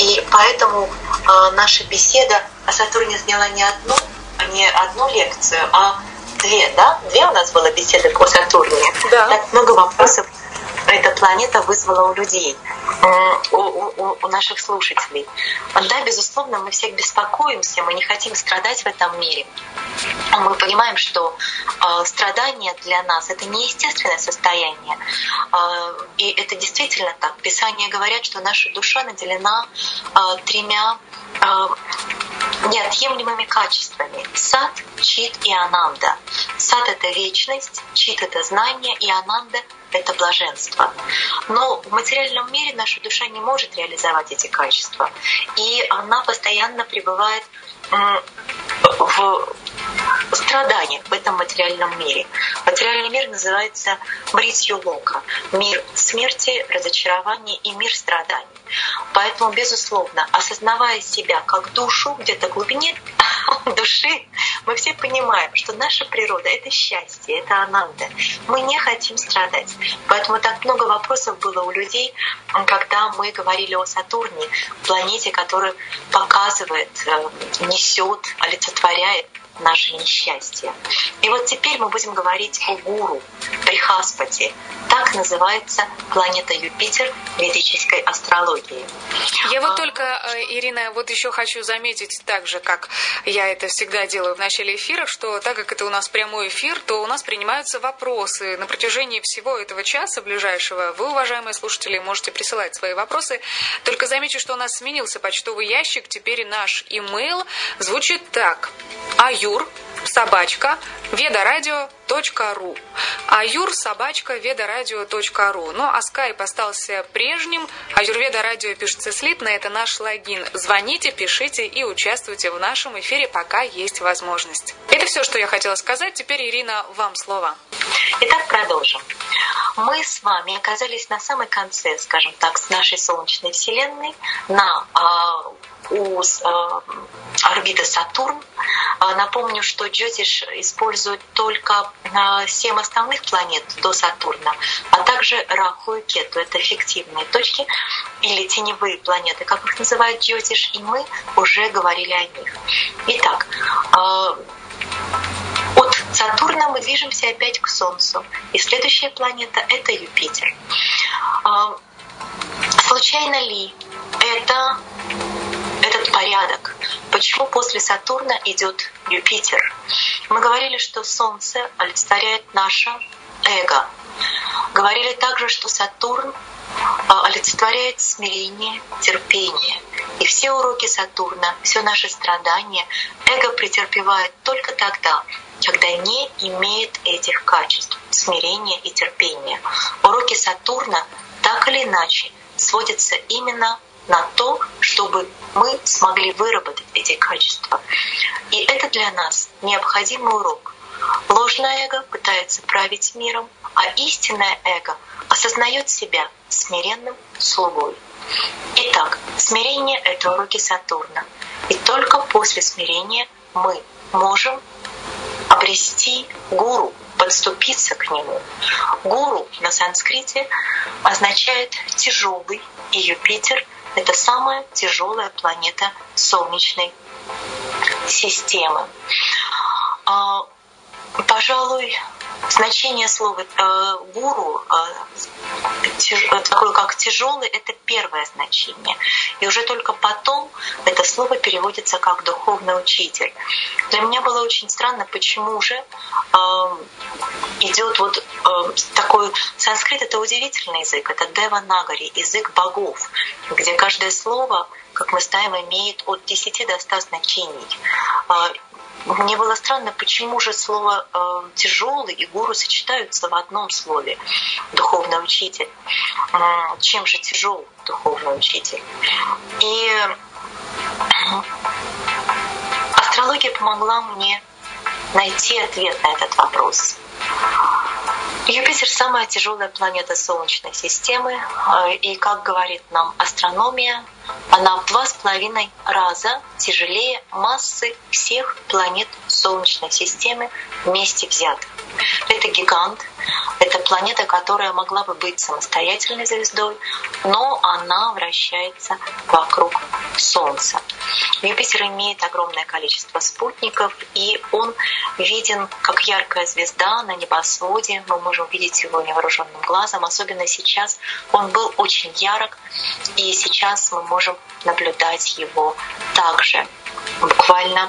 И поэтому наша беседа о Сатурне заняла не одну лекцию, а две, да? Две у нас было беседы по Сатурне. Да. Так много вопросов эта планета вызвала у людей, у наших слушателей. Да, безусловно, мы всех беспокоимся, мы не хотим страдать в этом мире. Мы понимаем, что страдание для нас — это не естественное состояние. И это действительно так. Писания говорят, что наша душа наделена тремя неотъемлемыми качествами: сат, чит и ананда. Сат — это вечность, чит — это знание, и ананда — это блаженство. Но в материальном мире наша душа не может реализовать эти качества, и она постоянно пребывает в страданиях в этом материальном мире. Материальный мир называется Мритью Лока — мир смерти, разочарования и мир страданий. Поэтому, безусловно, осознавая себя как душу, где-то в глубине души, мы все понимаем, что наша природа — это счастье, это ананда. Мы не хотим страдать. Поэтому так много вопросов было у людей, когда мы говорили о Сатурне, планете, которая показывает, несет, олицетворяет наше несчастье. И вот теперь мы будем говорить о Гуру, Брихаспати. Так называется планета Юпитер в ведической астрологии. Я вот только, Ирина, вот еще хочу заметить, так же, как я это всегда делаю в начале эфира, что так как это у нас прямой эфир, то у нас принимаются вопросы. На протяжении всего этого часа ближайшего вы, уважаемые слушатели, можете присылать свои вопросы. Только замечу, что у нас сменился почтовый ящик. Теперь наш имейл звучит так: аюр@vedaраdio.ru. аюр@vedaраdio.ru. Ну, а скайп остался прежним. Аюрведа радио пишется слитно, это наш логин. Звоните, пишите и участвуйте в нашем эфире, пока есть возможность. Это все, что я хотела сказать. Теперь, Ирина, вам слово. Итак, продолжим. Мы с вами оказались на самом конце, скажем так, с нашей Солнечной Вселенной, у орбиты Сатурн. Напомню, что Джотиш использует только 7 основных планет до Сатурна, а также Раху и Кету. Это фиктивные точки или теневые планеты, как их называют Джотиш, и мы уже говорили о них. Итак, от Сатурна мы движемся опять к Солнцу, и следующая планета — это Юпитер. Случайно ли этот порядок? Почему после Сатурна идет Юпитер? Мы говорили, что Солнце олицетворяет наше эго. Говорили также, что Сатурн олицетворяет смирение, терпение. И все уроки Сатурна, все наши страдания эго претерпевает только тогда, когда не имеет этих качеств — смирения и терпения. Уроки Сатурна так или иначе сводятся именно на то, чтобы мы смогли выработать эти качества. И это для нас необходимый урок. Ложное эго пытается править миром, а истинное эго осознает себя смиренным слугой. Итак, смирение — это уроки Сатурна. И только после смирения мы можем обрести гуру, подступиться к нему. Гуру на санскрите означает тяжелый, и Юпитер — это самая тяжелая планета Солнечной системы. Пожалуй, значение слова гуру, такое как тяжелый, это первое значение. И уже только потом это слово переводится как духовный учитель. Для меня было очень странно, почему же идет вот такой санскрит — это удивительный язык, это Деванагари, язык богов, где каждое слово, как мы знаем, имеет от 10 до 100 значений. Мне было странно, почему же слово «тяжелый» и «гуру» сочетаются в одном слове — «духовный учитель». Чем же тяжел духовный учитель? И астрология помогла мне найти ответ на этот вопрос. Юпитер — самая тяжелая планета Солнечной системы, и, как говорит нам астрономия, она в 2,5 раза тяжелее массы всех планет Солнечной системы вместе взятых. Это гигант, это планета, которая могла бы быть самостоятельной звездой, но она вращается вокруг Солнца. Юпитер имеет огромное количество спутников, и он виден как яркая звезда на небосводе. Мы можем видеть его невооруженным глазом, особенно сейчас. Он был очень ярок, и сейчас мы можем наблюдать его также. Буквально,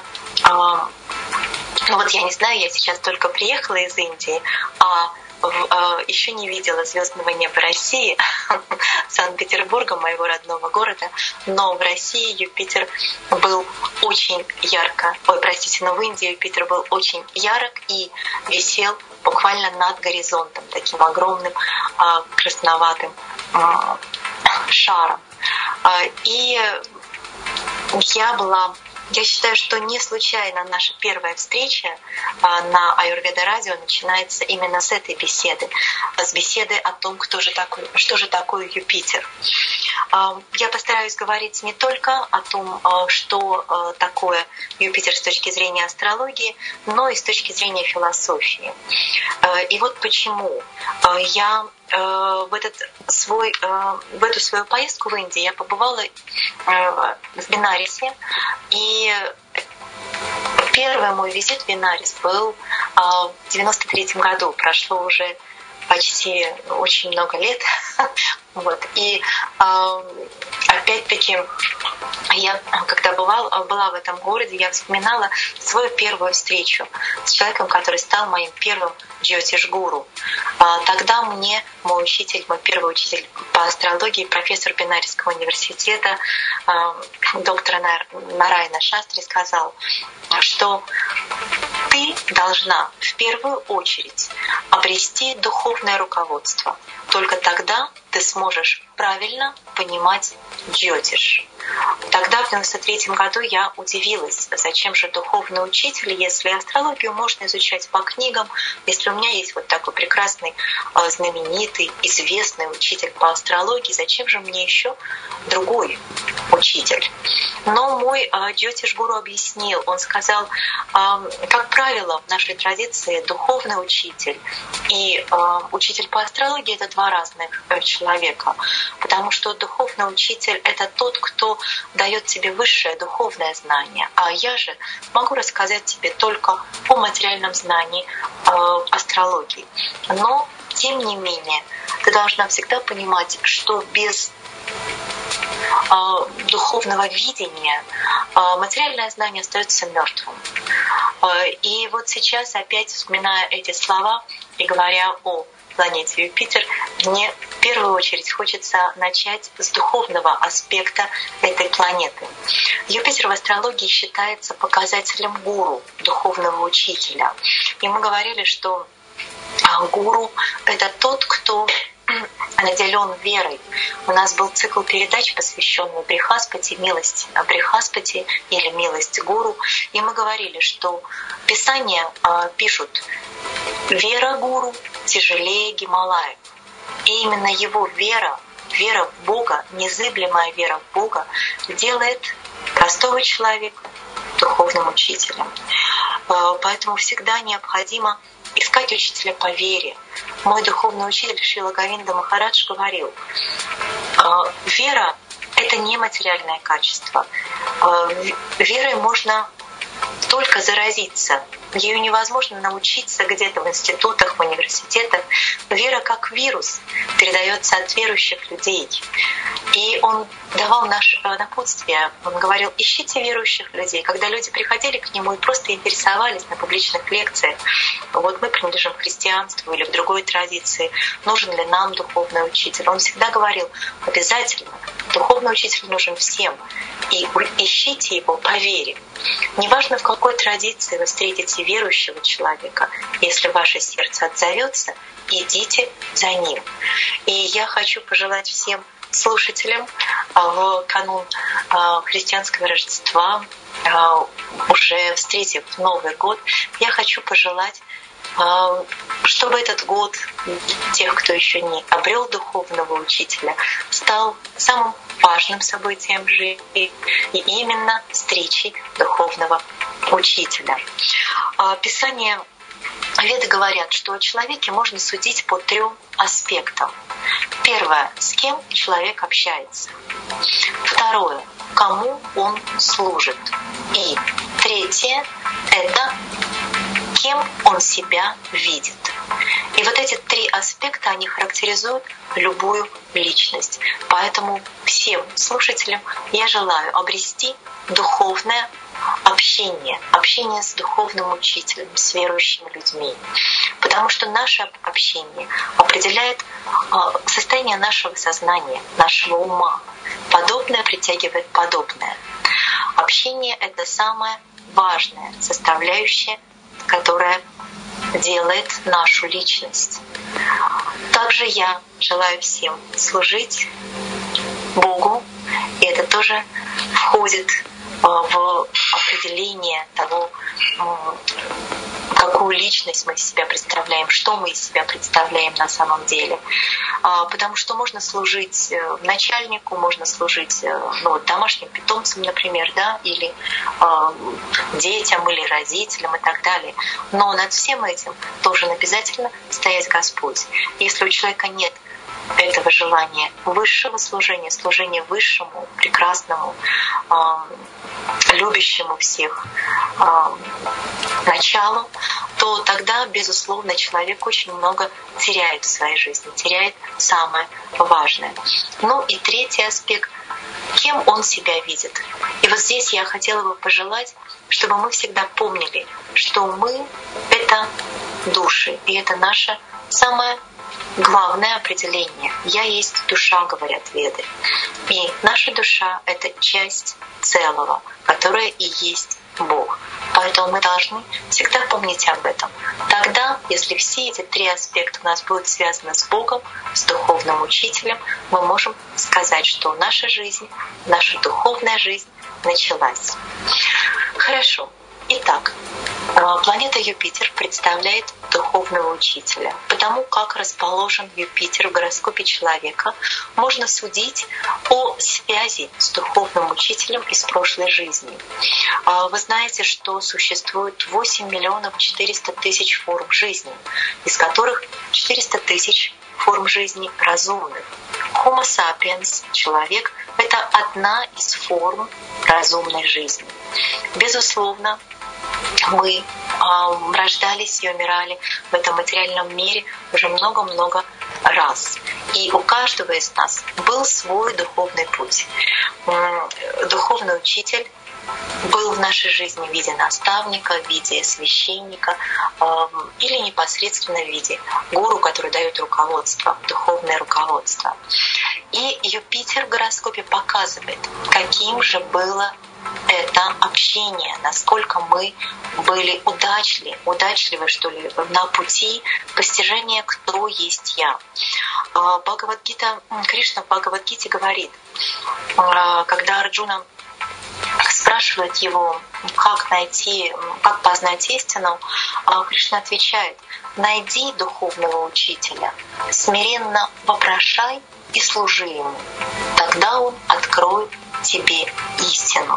я не знаю, я сейчас только приехала из Индии, еще не видела звездного неба России, Санкт-Петербурга, моего родного города, но в России Юпитер был очень ярко, в Индии Юпитер был очень ярок и висел буквально над горизонтом, таким огромным красноватым шаром. И я считаю, что не случайно наша первая встреча на Аюрведа радио начинается именно с этой беседы, с беседы о том, что же такое Юпитер. Я постараюсь говорить не только о том, что такое Юпитер с точки зрения астрологии, но и с точки зрения философии. И вот почему я в эту свою поездку в Индию я побывала в Бенарисе, и первый мой визит в Бенарис был в 93-м году. Прошло уже почти очень много лет. И опять-таки, я, когда была в этом городе, я вспоминала свою первую встречу с человеком, который стал моим первым джьотиш-гуру. Тогда мне мой первый учитель по астрологии, профессор Бенарисского университета, доктор Нарайна Шастри, сказал, что ты должна в первую очередь обрести духовное руководство. Только тогда ты сможешь правильно понимать джьотиш. Тогда, в 93-м году, я удивилась, зачем же духовный учитель, если астрологию можно изучать по книгам, если у меня есть вот такой прекрасный, знаменитый, известный учитель по астрологии, зачем же мне еще другой учитель? Но мой джьотиш-гуру объяснил, он сказал, как правило, в нашей традиции духовный учитель и учитель по астрологии — это два разных человека, потому что духовный учитель — это тот, кто дает тебе высшее духовное знание, а я же могу рассказать тебе только о материальном знании астрологии. Но, тем не менее, ты должна всегда понимать, что без духовного видения материальное знание остается мертвым. И вот сейчас, опять вспоминая эти слова и говоря о планете Юпитер, мне в первую очередь хочется начать с духовного аспекта этой планеты. Юпитер в астрологии считается показателем гуру, духовного учителя. И мы говорили, что гуру — это тот, кто наделен верой. У нас был цикл передач, посвященный Брихаспати, милость Брихаспати или милость гуру. И мы говорили, что Писания пишут: «Вера гуру тяжелее Гималаев». И именно его вера в Бога, незыблемая вера в Бога, делает простого человека духовным учителем. Поэтому всегда необходимо искать учителя по вере. Мой духовный учитель Шрила Говинда Махарадж говорил: вера — это не материальное качество. Верой можно только заразиться. Ею невозможно научиться где-то в институтах, в университетах. Вера как вирус передается от верующих людей. И он давал наше напутствие. Он говорил: ищите верующих людей. Когда люди приходили к нему и просто интересовались на публичных лекциях, вот мы принадлежим к христианству или к другой традиции, нужен ли нам духовный учитель, он всегда говорил: обязательно, духовный учитель нужен всем. И ищите его по вере. Неважно, в какой традиции вы встретите верующего человека, если ваше сердце отзовется, идите за ним. И я хочу пожелать всем слушателям в канун христианского Рождества, уже встретив Новый год, я хочу пожелать, чтобы этот год тех, кто еще не обрел духовного учителя, стал самым важным событием жизни, и именно встречей духовного учителя. Писание Веды говорят, что о человеке можно судить по 3 аспектам. Первое, с кем человек общается. Второе, кому он служит. И третье, это кем он себя видит. И вот эти 3 аспекта, они характеризуют любую личность. Поэтому всем слушателям я желаю обрести духовное общение с духовным учителем, с верующими людьми. Потому что наше общение определяет состояние нашего сознания, нашего ума. Подобное притягивает подобное. Общение — это самая важная составляющая, которая делает нашу личность. Также я желаю всем служить Богу, и это тоже входит в определение того, какую личность мы из себя представляем, что мы из себя представляем на самом деле. Потому что можно служить начальнику, можно служить домашним питомцам, например, да, или детям, или родителям и так далее. Но над всем этим должен обязательно стоять Господь. Если у человека нет этого желания высшего служения, служения высшему, прекрасному, любящему всех началу, то тогда, безусловно, человек очень много теряет в своей жизни, теряет самое важное. Ну и третий аспект — кем он себя видит. И вот здесь я хотела бы пожелать, чтобы мы всегда помнили, что мы — это души, и это наше самое главное определение. «Я есть душа», говорят Веды. И наша душа — это часть целого, которая и есть Бог. Поэтому мы должны всегда помнить об этом. Тогда, если все эти 3 аспекта у нас будут связаны с Богом, с духовным учителем, мы можем сказать, что наша жизнь, наша духовная жизнь началась. Хорошо. Итак, планета Юпитер представляет духовного учителя. Потому как расположен Юпитер в гороскопе человека, можно судить о связи с духовным учителем из прошлой жизни. Вы знаете, что существует 8 400 000 форм жизни, из которых 400 000 форм жизни разумных. Homo sapiens, человек, это одна из форм разумной жизни. Безусловно, мы рождались и умирали в этом материальном мире уже много-много раз. И у каждого из нас был свой духовный путь. Духовный учитель был в нашей жизни в виде наставника, в виде священника или непосредственно в виде гуру, который дает руководство, духовное руководство. И Юпитер в гороскопе показывает, каким же было это общение, насколько мы были удачливы, что ли, на пути постижения, кто есть я. Бхагавад-гита, Кришна в Бхагавад-гите говорит, когда Арджуна спрашивает его, как познать истину, Кришна отвечает: найди духовного учителя, смиренно вопрошай и служи ему, тогда он откроет тебе истину.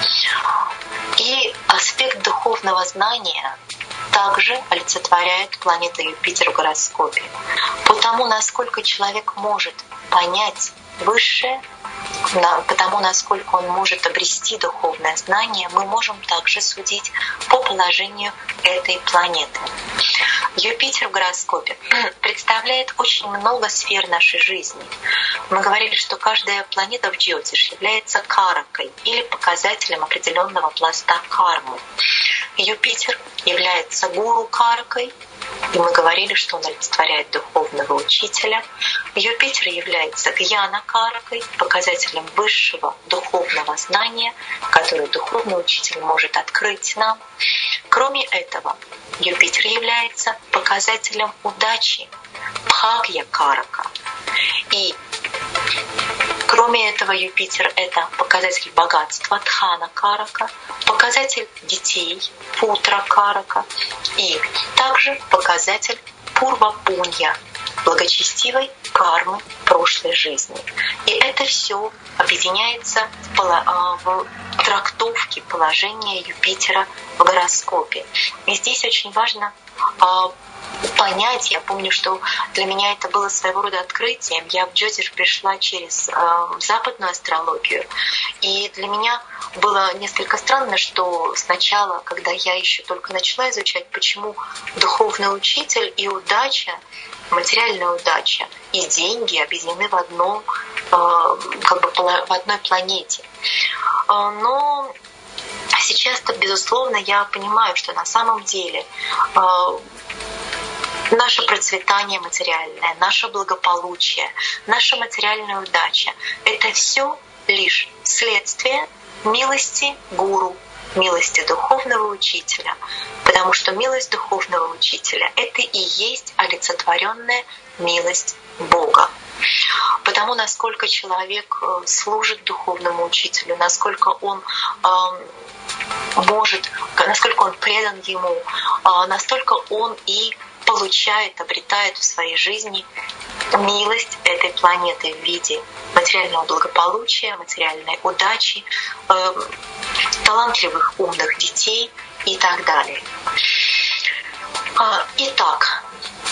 И аспект духовного знания также олицетворяет планета Юпитер в гороскопе. Потому, насколько человек может понять высшее, потому насколько он может обрести духовное знание, мы можем также судить по положению этой планеты. Юпитер в гороскопе представляет очень много сфер нашей жизни. Мы говорили, что каждая планета в Джьотиш является каракой или показателем определенного пласта кармы. Юпитер является гуру каракой, и мы говорили, что он олицетворяет духовного учителя. Юпитер является гьяна-каракой, показателем высшего духовного знания, которое духовный учитель может открыть нам. Кроме этого, Юпитер является показателем удачи, бхагья-карака. И кроме этого, Юпитер — это показатель богатства, дхана-карака, показатель детей, путра-карака, и также показатель пурва-пунья, благочестивой кармы прошлой жизни. И это все объединяется в трактовке положения Юпитера в гороскопе. И здесь очень важно понять. Я помню, что для меня это было своего рода открытием. Я в Джотиш пришла через западную астрологию. И для меня было несколько странно, что сначала, когда я еще только начала изучать, почему духовный учитель и удача, материальная удача и деньги объединены в одном, в одной планете. Но сейчас-то, безусловно, я понимаю, что на самом деле наше процветание материальное, наше благополучие, наша материальная удача — это все лишь следствие милости гуру, милости духовного учителя. Потому что милость духовного учителя — это и есть олицетворенная милость Бога. Потому насколько человек служит духовному учителю, насколько он может, насколько он предан ему, настолько он и получает, обретает в своей жизни милость этой планеты в виде материального благополучия, материальной удачи, талантливых, умных детей и так далее. Итак,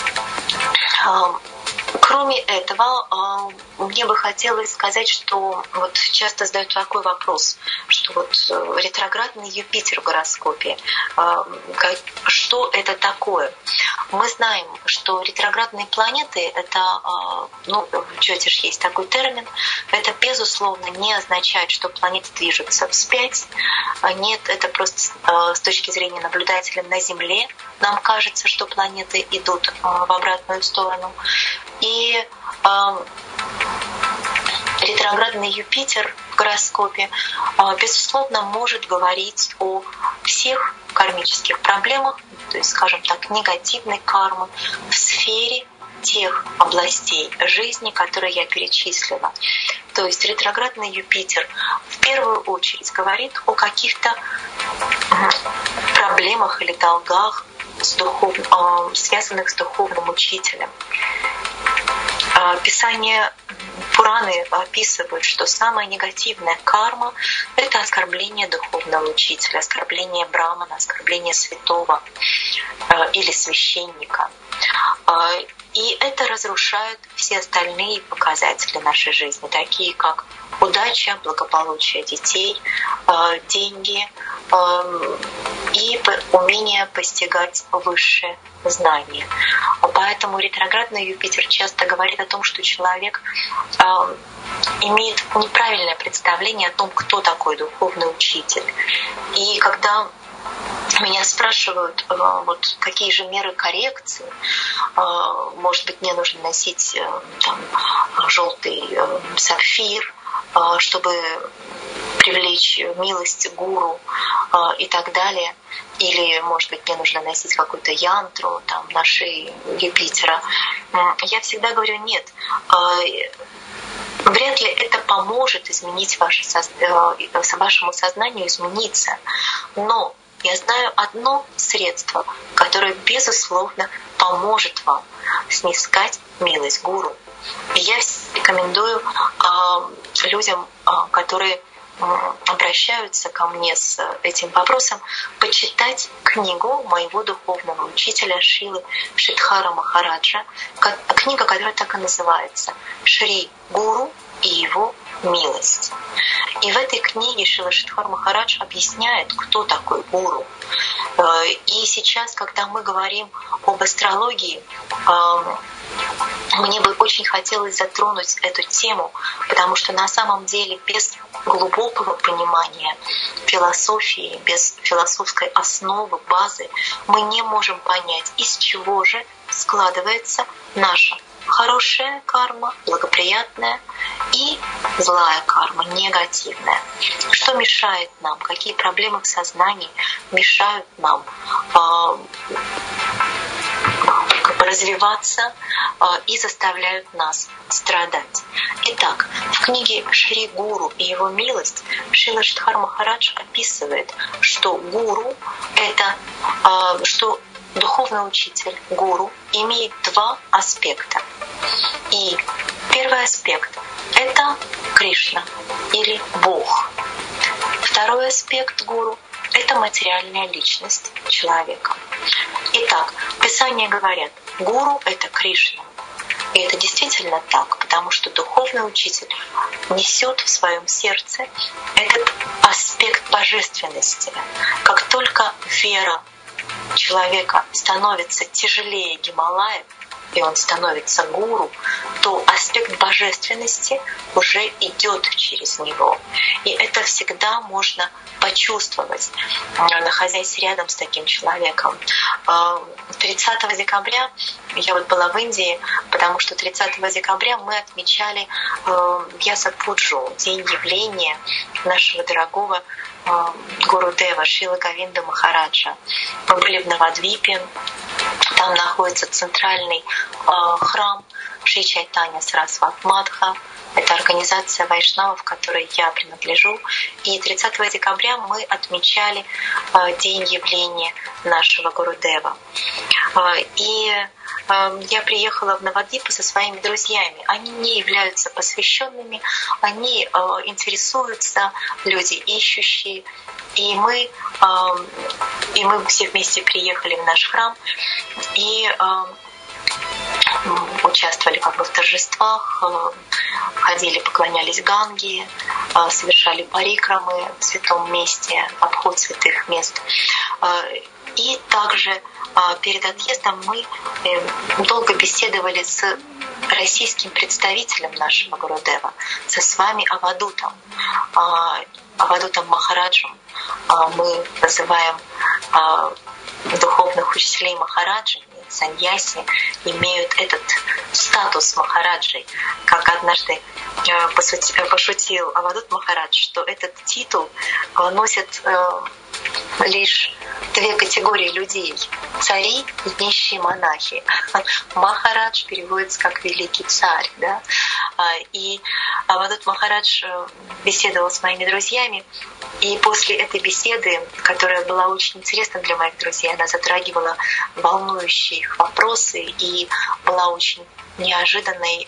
кроме этого, мне бы хотелось сказать, что вот часто задают такой вопрос, что вот ретроградный Юпитер в гороскопе, что это такое? Мы знаем, что ретроградные планеты, это, в Джотиш есть такой термин, это, безусловно, не означает, что планеты движутся вспять. Нет, это просто с точки зрения наблюдателя на Земле нам кажется, что планеты идут в обратную сторону. И ретроградный Юпитер в гороскопе, безусловно, может говорить о всех кармических проблемах, то есть, скажем так, негативной кармы в сфере тех областей жизни, которые я перечислила. То есть ретроградный Юпитер в первую очередь говорит о каких-то проблемах или долгах, связанных с духовным учителем. Писания Пураны описывают, что самая негативная карма — это оскорбление духовного учителя, оскорбление брамана, оскорбление святого или священника. И это разрушает все остальные показатели нашей жизни, такие как удача, благополучие детей, деньги и умение постигать высшее знание. Поэтому ретроградный Юпитер часто говорит о том, что человек имеет неправильное представление о том, кто такой духовный учитель. И когда меня спрашивают, вот какие же меры коррекции, может быть, мне нужно носить желтый сапфир, чтобы привлечь милость гуру и так далее. Или, может быть, мне нужно носить какую-то янтру на шее Юпитера. Я всегда говорю, нет, вряд ли это поможет изменить вашему сознанию измениться. Но я знаю одно средство, которое, безусловно, поможет вам снискать милость гуру. И я рекомендую людям, которые обращаются ко мне с этим вопросом, почитать книгу моего духовного учителя Шрилы Шридхара Махараджа, книга, которая так и называется «Шри Гуру и его милость». И в этой книге Шрила Шридхар Махарадж объясняет, кто такой гуру. И сейчас, когда мы говорим об астрологии, мне бы очень хотелось затронуть эту тему, потому что на самом деле без глубокого понимания философии, без философской основы, базы, мы не можем понять, из чего же складывается наша хорошая карма, благоприятная, и злая карма, негативная. Что мешает нам, какие проблемы в сознании мешают нам развиваться и заставляют нас страдать. Итак, в книге «Шри Гуру и его милость» Шрила Шридхар Махарадж описывает, что гуру — это что духовный учитель, гуру, имеет два аспекта. И первый аспект — это Кришна или Бог. Второй аспект гуру — это материальная личность человека. Итак, Писания говорят, гуру — это Кришна. И это действительно так, потому что духовный учитель несет в своем сердце этот аспект божественности. Как только вера человека становится тяжелее Гималаев, и он становится гуру, то аспект божественности уже идет через него. И это всегда можно почувствовать, находясь рядом с таким человеком. 30 декабря я была в Индии, потому что 30 декабря мы отмечали Вьяса-пуджу, день явления нашего дорогого Гурудева Шрила Говинда Махараджа. Мы были в Навадвипе, там находится центральный храм Шри Чайтанья Сарасват Мадха. Это организация вайшнавов, которой я принадлежу. И 30 декабря мы отмечали день явления нашего Гурудева. И я приехала в Навадвипу со своими друзьями. Они не являются посвященными, они интересуются, люди ищущие. И мы все вместе приехали в наш храм и участвовали в торжествах, ходили, поклонялись Ганге, совершали парикрамы в святом месте, обход святых мест. И также перед отъездом мы долго беседовали с российским представителем нашего Гурудева, с вами Авадутом Махараджем. Мы называем духовных учителей Махараджами. Саньяси имеют этот статус Махараджей. Как однажды пошутил Авадут Махарадж, что этот титул носит лишь две категории людей: цари и нищие монахи. Махарадж переводится как великий царь, да? И Авадут Махарадж беседовал с моими друзьями, и после этой беседы, которая была очень интересна для моих друзей, она затрагивала волнующие их вопросы и была очень неожиданной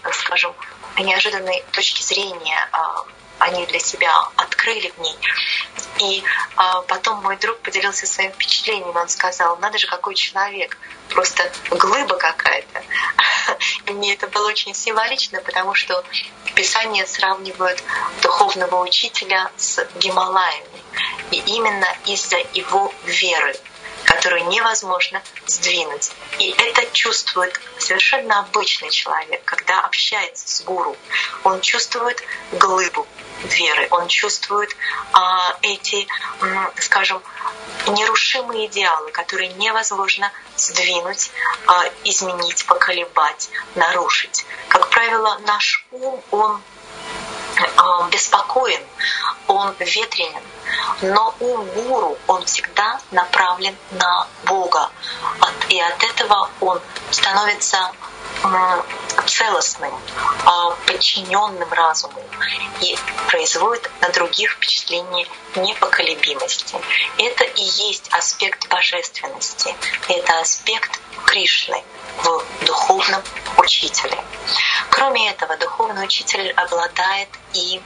точки зрения, они для себя открыли в ней. И потом мой друг поделился своим впечатлением. Он сказал: надо же, какой человек, просто глыба какая-то. И мне это было очень символично, потому что Писания сравнивают духовного учителя с Гималаями. И именно из-за его веры, которую невозможно сдвинуть. И это чувствует совершенно обычный человек, когда общается с гуру. Он чувствует глыбу веры, он чувствует эти, скажем, нерушимые идеалы, которые невозможно сдвинуть, изменить, поколебать, нарушить. Как правило, наш ум, он беспокоен, он ветренен, но ум гуру, он всегда направлен на Бога. И от этого он становится целостным, подчиненным разуму и производит на других впечатление непоколебимости. Это и есть аспект божественности, это аспект Кришны в духовном учителе. Кроме этого, духовный учитель обладает и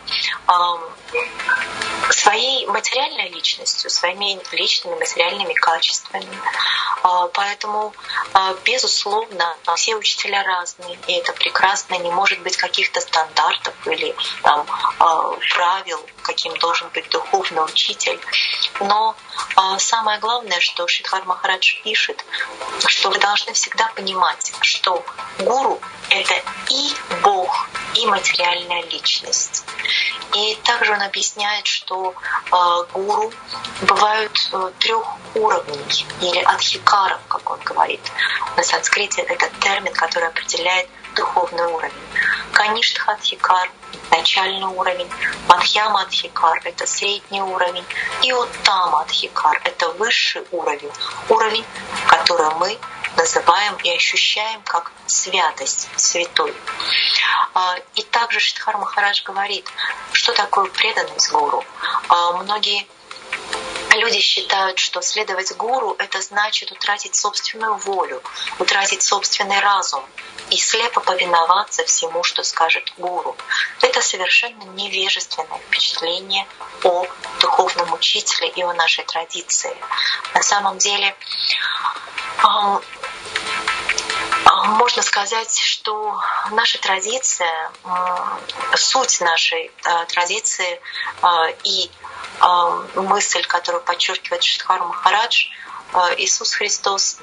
своей материальной личностью, своими личными материальными качествами. Поэтому, безусловно, все учителя разные, и это прекрасно, не может быть каких-то стандартов или правил, каким должен быть духовный учитель. Но самое главное, что Шридхар Махарадж пишет, что вы должны всегда понимать, что гуру — это и Бог, и материальная личность. И также он объясняет, что гуру бывают 3 уровней, или адхикаров, как он говорит. На санскрите это термин, который определяет духовный уровень. Каништха-адхикар — начальный уровень, Мадхьяма-адхикар — это средний уровень, и Уттама-адхикар — это высший уровень, уровень, который мы называем и ощущаем как святость, святой. И также Шридхар Махарадж говорит, что такое преданность гуру. Многие люди считают, что следовать гуру — это значит утратить собственную волю, утратить собственный разум и слепо повиноваться всему, что скажет гуру. Это совершенно невежественное впечатление о духовном учителе и о нашей традиции. На самом деле Можно сказать, что наша традиция, суть нашей традиции и мысль, которую подчеркивает Шридхар Махарадж, Иисус Христос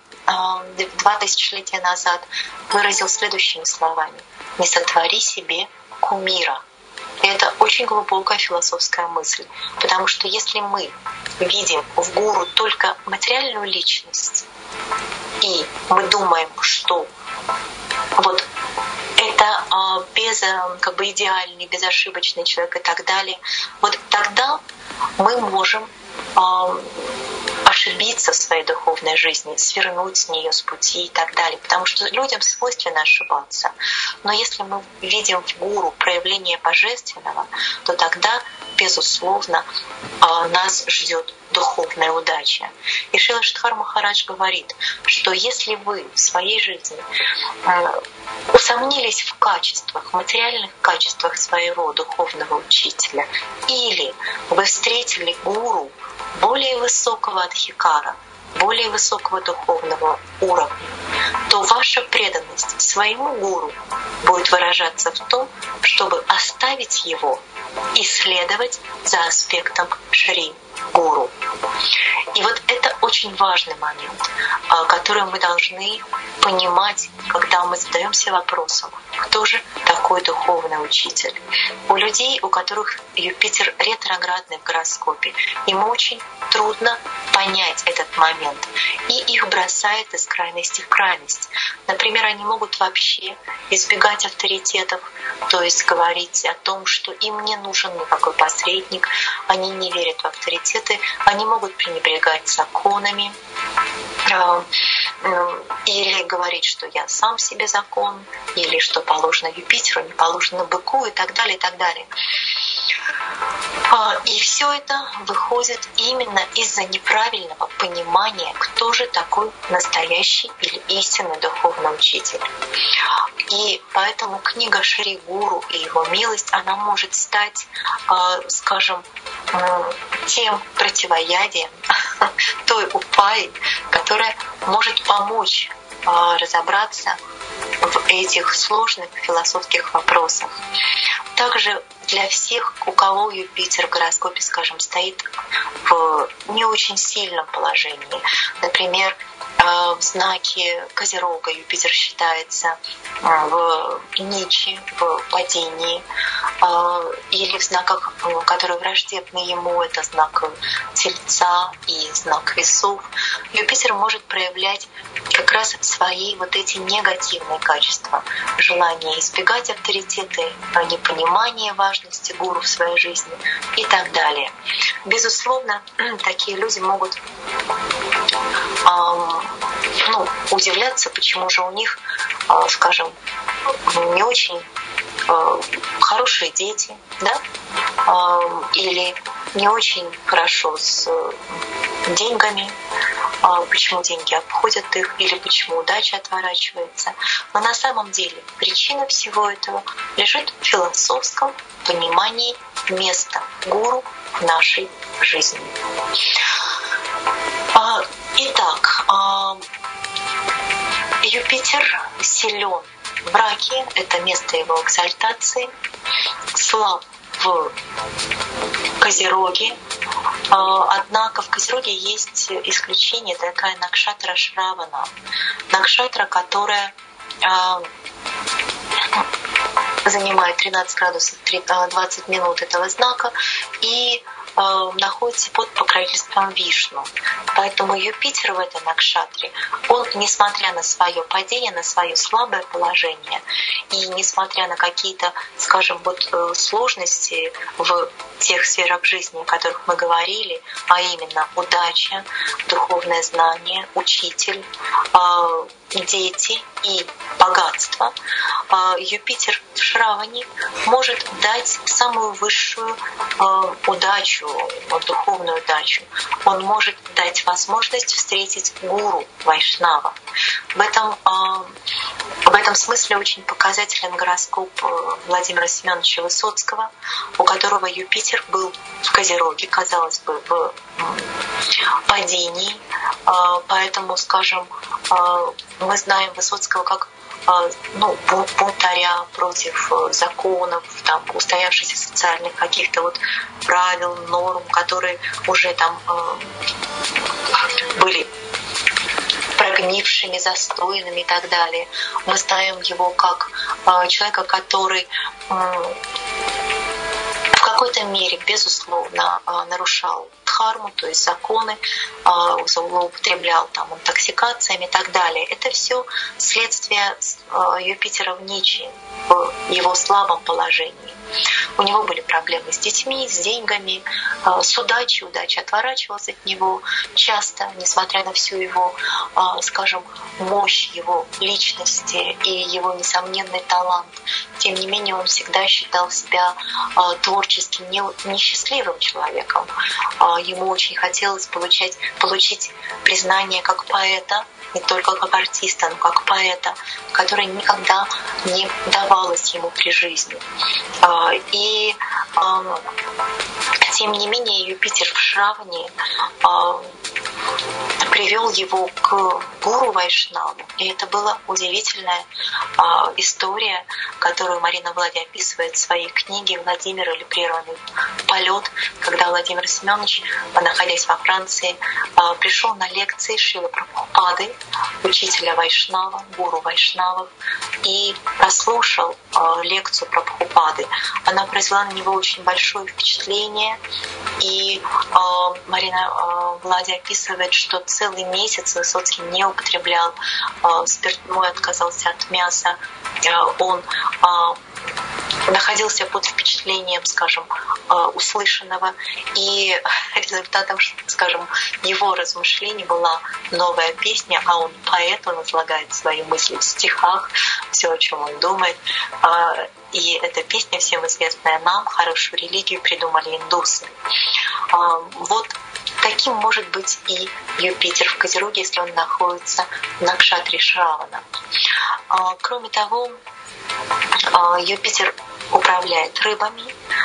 2000 назад выразил следующими словами: «Не сотвори себе кумира». И это очень глубокая философская мысль, потому что если мы видим в гуру только материальную личность, и мы думаем, что вот это идеальный, безошибочный человек и так далее, вот тогда мы можем ошибиться в своей духовной жизни, свернуть с нее с пути и так далее, потому что людям свойственно ошибаться. Но если мы видим в гуру проявление божественного, то тогда, безусловно, нас ждет духовная удача. И Шрила Шридхар Махарадж говорит, что если вы в своей жизни усомнились в качествах, материальных качествах своего духовного учителя, или вы встретили гуру более высокого адхикара, более высокого духовного уровня, то ваша преданность своему гуру будет выражаться в том, чтобы оставить его и следовать за аспектом Шри Гуру. И вот это очень важный момент, который мы должны понимать, когда мы задаемся вопросом, кто же такой духовный учитель. У людей, у которых Юпитер ретроградный в гороскопе, им очень трудно понять этот момент, и их бросает из крайности в крайность. Например, они могут вообще избегать авторитетов, то есть говорить о том, что им не нужен никакой посредник, они не верят в авторитеты, они могут пренебрегать законами, или говорить, что я сам себе закон, или что положено Юпитеру, не положено быку и так далее, и так далее. И все это выходит именно из-за неправильного понимания, кто же такой настоящий или истинный духовный учитель. И поэтому книга Шри Гуру и его милость, она может стать, скажем, тем противоядием, той упаей, которая может помочь разобраться в этих сложных философских вопросах. Также для всех, у кого Юпитер в гороскопе, скажем, стоит в не очень сильном положении, например, в знаке Козерога Юпитер считается в ничи, в падении, или в знаках, которые враждебны ему, это знак Тельца и знак Весов, Юпитер может проявлять как раз свои вот эти негативные качества: желание избегать авторитета, непонимание важности гуру в своей жизни и так далее. Безусловно, такие люди могут удивляться, почему же у них, скажем, не очень хорошие дети, да? Или не очень хорошо с деньгами, почему деньги обходят их, или почему удача отворачивается. Но на самом деле причина всего этого лежит в философском понимании места гуру в нашей жизни. Итак, Юпитер силен в раке, это место его экзальтации, слаб в Козероге. Однако в Козероге есть исключение, такая Накшатра Шравана. Накшатра, которая занимает 13 градусов 20 минут этого знака и находится под покровительством Вишну. Поэтому Юпитер в этой накшатре, он, несмотря на свое падение, на свое слабое положение, и несмотря на какие-то, скажем, сложности в тех сферах жизни, о которых мы говорили, а именно удача, духовное знание, учитель, дети и богатство, Юпитер в Шраване может дать самую высшую удачу, духовную удачу. Он может дать возможность встретить гуру Вайшнава. В этом В этом смысле очень показателен гороскоп Владимира Семеновича Высоцкого, у которого Юпитер был в Козероге, казалось бы, в падении. Поэтому, скажем, мы знаем Высоцкого как бунтаря против законов, там, устоявшихся социальных каких-то вот правил, норм, которые уже там были прогнившими, застойными и так далее. Мы знаем его как человека, который в какой-то мере, безусловно, нарушал дхарму, то есть законы, злоупотреблял там интоксикациями и так далее. Это все следствие Юпитера в Ниче, в его слабом положении. У него были проблемы с детьми, с деньгами, с удачей. Удача отворачивалась от него часто, несмотря на всю его, скажем, мощь его личности и его несомненный талант. Тем не менее, он всегда считал себя творческим, несчастливым человеком. Ему очень хотелось получить признание как поэта, не только как артиста, но как поэта, которое никогда не давалось ему при жизни. И тем не менее Юпитер в Шравне привел его к гуру Вайшнаву. И это была удивительная история, которую Марина Влади описывает в своей книге «Владимир или прерванный полет», когда Владимир Семенович, находясь во Франции, пришел на лекции Шрилы Прабхупады, учителя Вайшнава, гуру Вайшнавов, и прослушал лекцию Прабхупады. Она произвела на него очень большое впечатление, и Марина Влади описывает, что целый месяц Высоцкий не употреблял спиртное, отказался от мяса. Он находился под впечатлением, скажем, услышанного, и результатом, скажем, его размышлений была новая песня, а он поэт, он излагает свои мысли в стихах, все, о чем он думает. И эта песня, всем известная нам, «Хорошую религию придумали индусы». Вот таким может быть и Юпитер в Козероге, если он находится в Накшатре Шравана. Кроме того, Юпитер управляет рыбами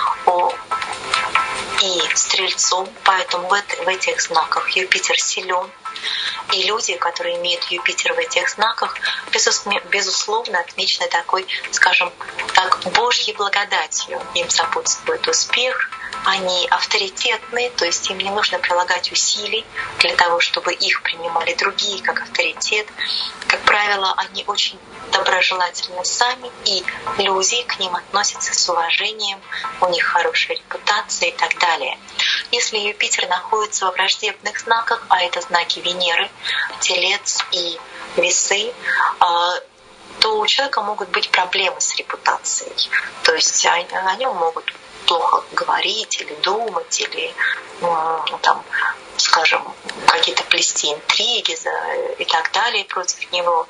и стрельцом, поэтому в этих знаках Юпитер силен. И люди, которые имеют Юпитер в этих знаках, безусловно, отмечены такой, скажем так, Божьей благодатью. Им сопутствует успех, они авторитетные, то есть им не нужно прилагать усилий для того, чтобы их принимали другие как авторитет. Как правило, они очень доброжелательны сами, и люди к ним относятся с уважением, у них хорошая репутация и так далее. Если Юпитер находится во враждебных знаках, а это знаки Венеры, Телец и Весы, то у человека могут быть проблемы с репутацией. То есть о нем могут плохо говорить или думать, или там, скажем, какие-то плести интриги и так далее против него,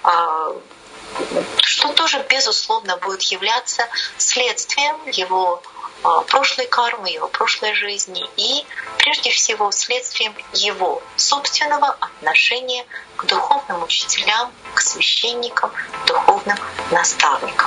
что тоже, безусловно, будет являться следствием его прошлой кармы, его прошлой жизни и, прежде всего, следствием его собственного отношения к духовным учителям, к священникам, духовным наставникам.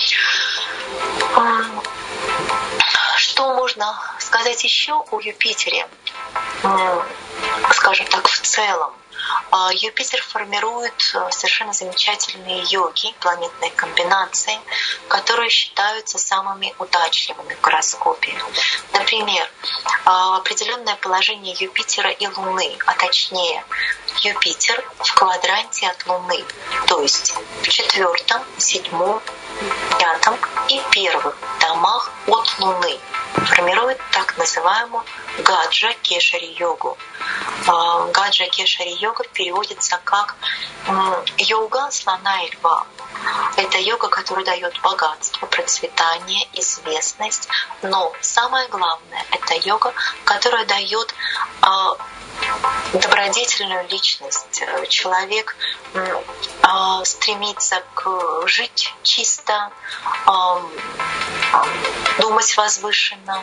Что можно сказать еще о Юпитере? Скажем так, в целом. Юпитер формирует совершенно замечательные йоги, планетные комбинации, которые считаются самыми удачливыми в гороскопе. Например, определенное положение Юпитера и Луны, а точнее Юпитер в квадранте от Луны, то есть в 4., 7., 5. и 1 домах от Луны, формирует так называемую гаджа-кешари-йогу. Гаджа-кешари-йога переводится как йога слона и льва. Это йога, которая дает богатство, процветание, известность, но самое главное — это йога, которая дает добродетельную личность. Человек стремится жить чисто, думать возвышенно,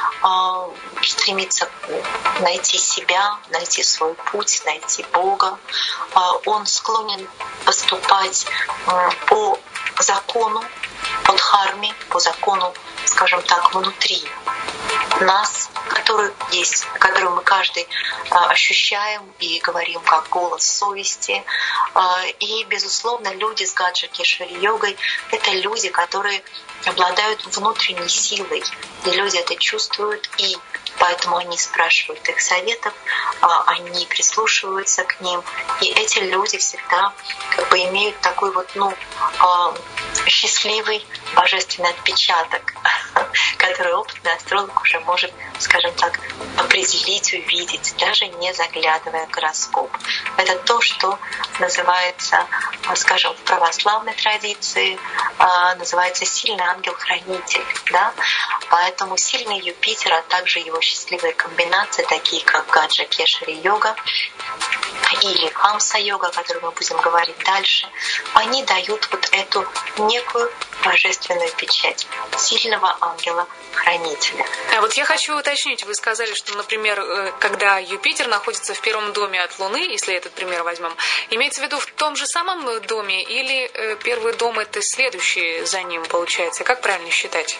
стремиться найти себя, найти свой путь, найти Бога. Он склонен поступать по закону, по дхарме, по закону, скажем так, внутри нас, который есть, который мы каждый ощущаем и говорим как голос совести. И, безусловно, люди с гаджа-кешари-йогой — это люди, которые обладают внутренней силой, и люди это чувствуют, и поэтому они спрашивают их советов, они прислушиваются к ним, и эти люди всегда как бы имеют такой вот, счастливый божественный отпечаток, который опытный астролог уже может, скажем так, определить, увидеть, даже не заглядывая в гороскоп. Это то, что называется, скажем, в православной традиции, называется сильный ангел-хранитель. Да? Поэтому сильный Юпитер, а также его счастливые комбинации, такие как гаджа-кешари-йога или хамса-йога, о которой мы будем говорить дальше, они дают вот эту некую божественную печать сильного ангела-хранителя. А вот я хочу уточнить, вы сказали, что, например, когда Юпитер находится в первом доме от Луны, если этот пример возьмем, имеется в виду в том же самом доме или первый дом — это следующий за ним, получается? Как правильно считать?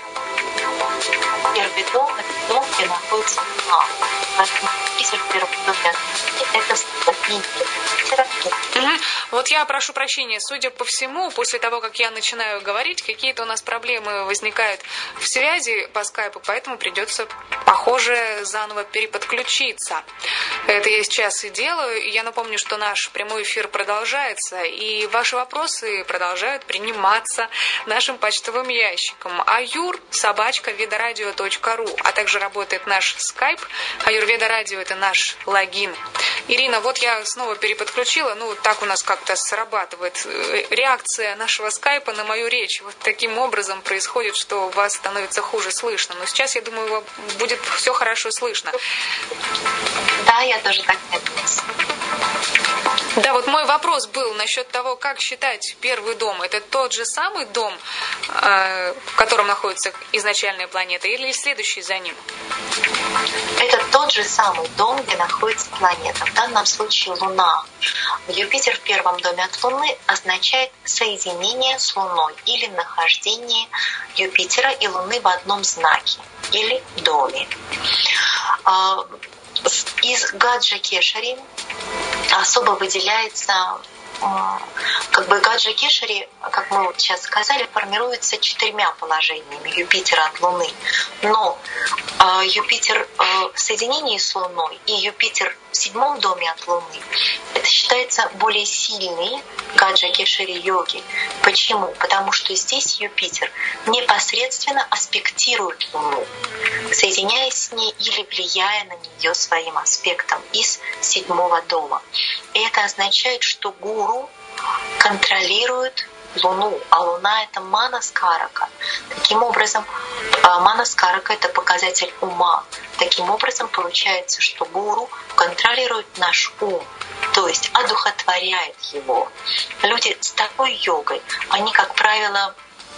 Первый дом — это дом, где находится Луна. Юпитер в первом доме — это ступень Юпитера. Вот я прошу прощения, судя по всему, после того, как я начинаю говорить, какие-то у нас проблемы возникают в связи по скайпу, поэтому придется, похоже, заново переподключиться. Это я сейчас и делаю. Я напомню, что наш прямой эфир продолжается, и ваши вопросы продолжают приниматься нашим почтовым ящиком. ayur@vedaradio.ru, а также работает наш скайп. Аюрведа Радио — это наш логин. Ирина, вот я снова переподключила, так у нас как-то срабатывает реакция нашего скайпа на мою речь. Вот таким образом происходит, что вас становится хуже слышно. Но сейчас, я думаю, будет все хорошо слышно. Да, я тоже так думаю. Да, вот мой вопрос был насчет того, как считать первый дом. Это тот же самый дом, в котором находится изначальная планета, или следующий за ним? Это тот же самый дом, где находится планета. В данном случае Луна. Юпитер в первом доме от Луны означает соединение с Луной или нахождение Юпитера и Луны в одном знаке или доме. Из гаджа-кешари особо выделяется, гаджа-кешари, как мы вот сейчас сказали, формируется 4 положениями Юпитера от Луны. Но Юпитер в соединении с Луной и Юпитер в 7 доме от Луны — это считается более сильный гаджа-кешари-йоги. Почему? Потому что здесь Юпитер непосредственно аспектирует Луну, соединяясь с ней или влияя на нее своим аспектом из 7 дома. И это означает, что гуру контролирует Луну, а Луна — это манаскарака. Таким образом, манаскарака — это показатель ума. Таким образом, получается, что гуру контролирует наш ум, то есть одухотворяет его. Люди с такой йогой, они, как правило,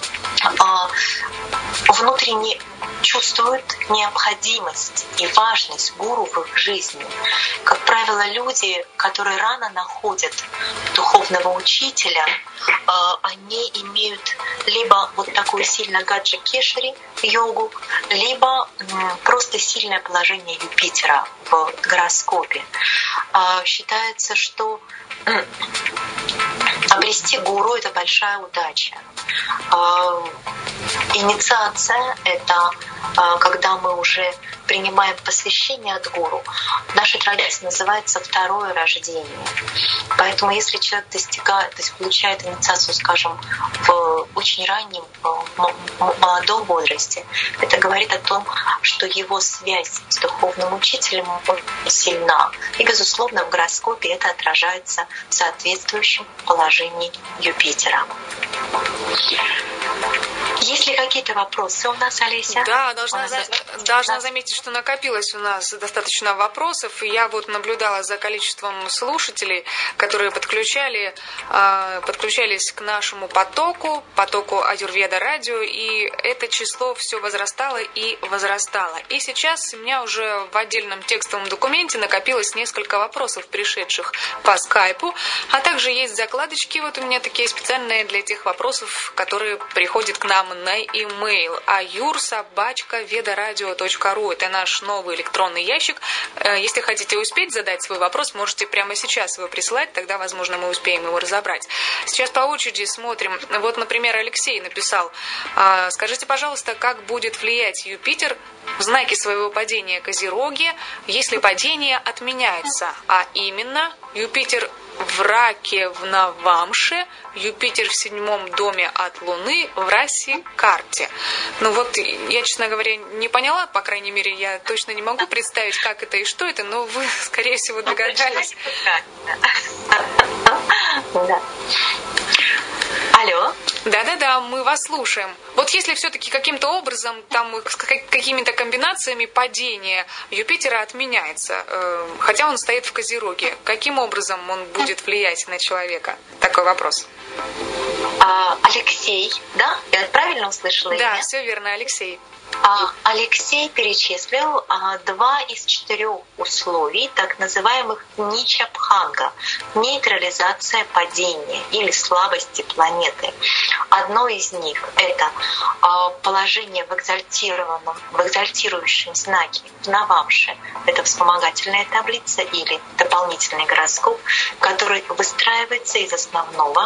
внутренне чувствуют необходимость и важность гуру в их жизни. Как правило, люди, которые рано находят духовного учителя, они имеют либо вот такую сильно гаджа-кешари йогу, либо просто сильное положение Юпитера в гороскопе. Считается, что обрести гуру — это большая удача. Инициация — это когда мы уже принимаем посвящение от гуру. В нашей традиции называется второе рождение. Поэтому если человек достигает, то есть получает инициацию, скажем, в очень раннем, молодом возрасте, это говорит о том, что его связь с духовным учителем сильна. И, безусловно, в гороскопе это отражается в соответствующем положении Юпитера. Есть ли какие-то вопросы у нас, Олеся? Да, должна заметить, что накопилось у нас достаточно вопросов. И я вот наблюдала за количеством слушателей, которые подключались к нашему потоку Аюрведа радио, и это число все возрастало и возрастало. И сейчас у меня уже в отдельном текстовом документе накопилось несколько вопросов, пришедших по скайпу, а также есть закладочки, вот у меня такие специальные для тех вопросов, которые приходят к нам на e-mail ayur@vedoradio.ru. Это наш новый электронный ящик. Если хотите успеть задать свой вопрос, можете прямо сейчас его присылать, тогда, возможно, мы успеем его разобрать. Сейчас по очереди смотрим. Вот, например, Алексей написал: скажите, пожалуйста, как будет влиять Юпитер в знаке своего падения Козероги, если падение отменяется, а именно Юпитер в Раке в Навамше, Юпитер в 7-м доме от Луны в расе карте. Ну вот, я, честно говоря, не поняла, по крайней мере, я точно не могу представить, как это и что это, но вы, скорее всего, догадались. Алло? Да, мы вас слушаем. Вот если все-таки каким-то образом, там, какими-то комбинациями падения Юпитера отменяется, хотя он стоит в Козероге, каким образом он будет влиять на человека? Такой вопрос. Алексей, да? Я правильно услышала? Да, все верно, Алексей. Алексей перечислил 2 из 4 условий так называемых ничабханга – нейтрализация падения или слабости планеты. Одно из них – это положение в экзальтирующем знаке в Навамше. Это вспомогательная таблица или дополнительный гороскоп, который выстраивается из основного.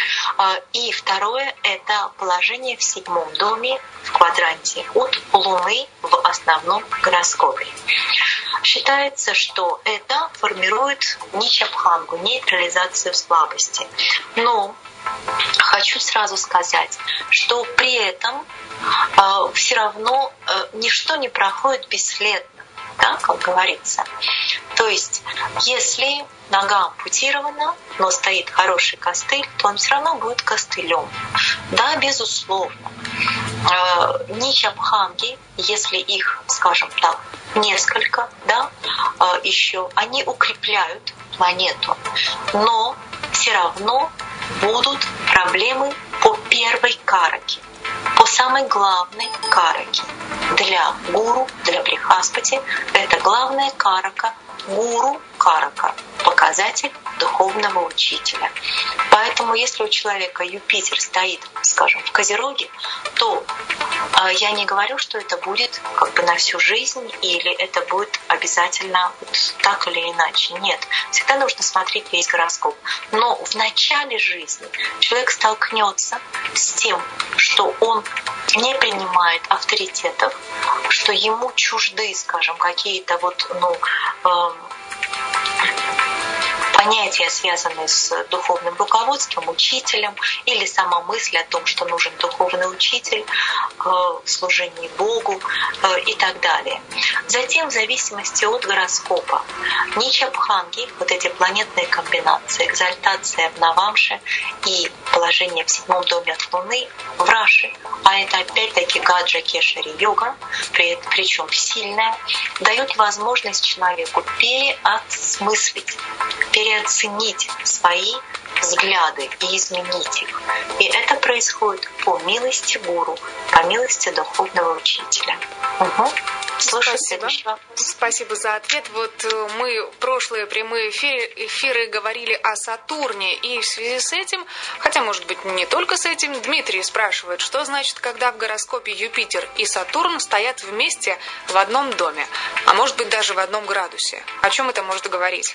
И второе – это положение в 7-м доме в квадранте от Луны в основном гороскопе. Считается, что это формирует ничабхангу, нейтрализацию слабости. Но хочу сразу сказать, что при этом все равно ничто не проходит бесследно, да, как говорится. То есть, если нога ампутирована, но стоит хороший костыль, то он все равно будет костылем. Да, безусловно. Ничабханги, если их, скажем так, несколько, да, еще, они укрепляют планету, но все равно будут проблемы по первой караке, по самой главной караке. Для гуру, для брихаспати это главная карака, гуру карака, показатель духовного учителя. Поэтому если у человека Юпитер стоит, скажем, в Козероге, то я не говорю, что это будет как бы на всю жизнь или это будет обязательно так или иначе. Нет, всегда нужно смотреть весь гороскоп. Но в начале жизни человек столкнется с тем, что он не принимает авторитетов, что ему чужды, скажем, какие-то понятия, связанные с духовным руководством, учителем, или сама мысль о том, что нужен духовный учитель, служение Богу и так далее. Затем, в зависимости от гороскопа, ничабханги, вот эти планетные комбинации, экзальтация в Навамше и положение в 7-м доме от Луны в Раши, а это опять-таки гаджа, кешари, йога, причем сильная, дают возможность человеку переосмыслить, переоценить свои взгляды и изменить их. И это происходит по милости гуру, по милости духовного учителя. Угу. Слушаю следующий вопрос. Спасибо за ответ. Вот мы прошлые прямые эфиры говорили о Сатурне, и в связи с этим, хотя, может быть, не только с этим, Дмитрий спрашивает, что значит, когда в гороскопе Юпитер и Сатурн стоят вместе в одном доме, а может быть, даже в одном градусе. О чем это может говорить?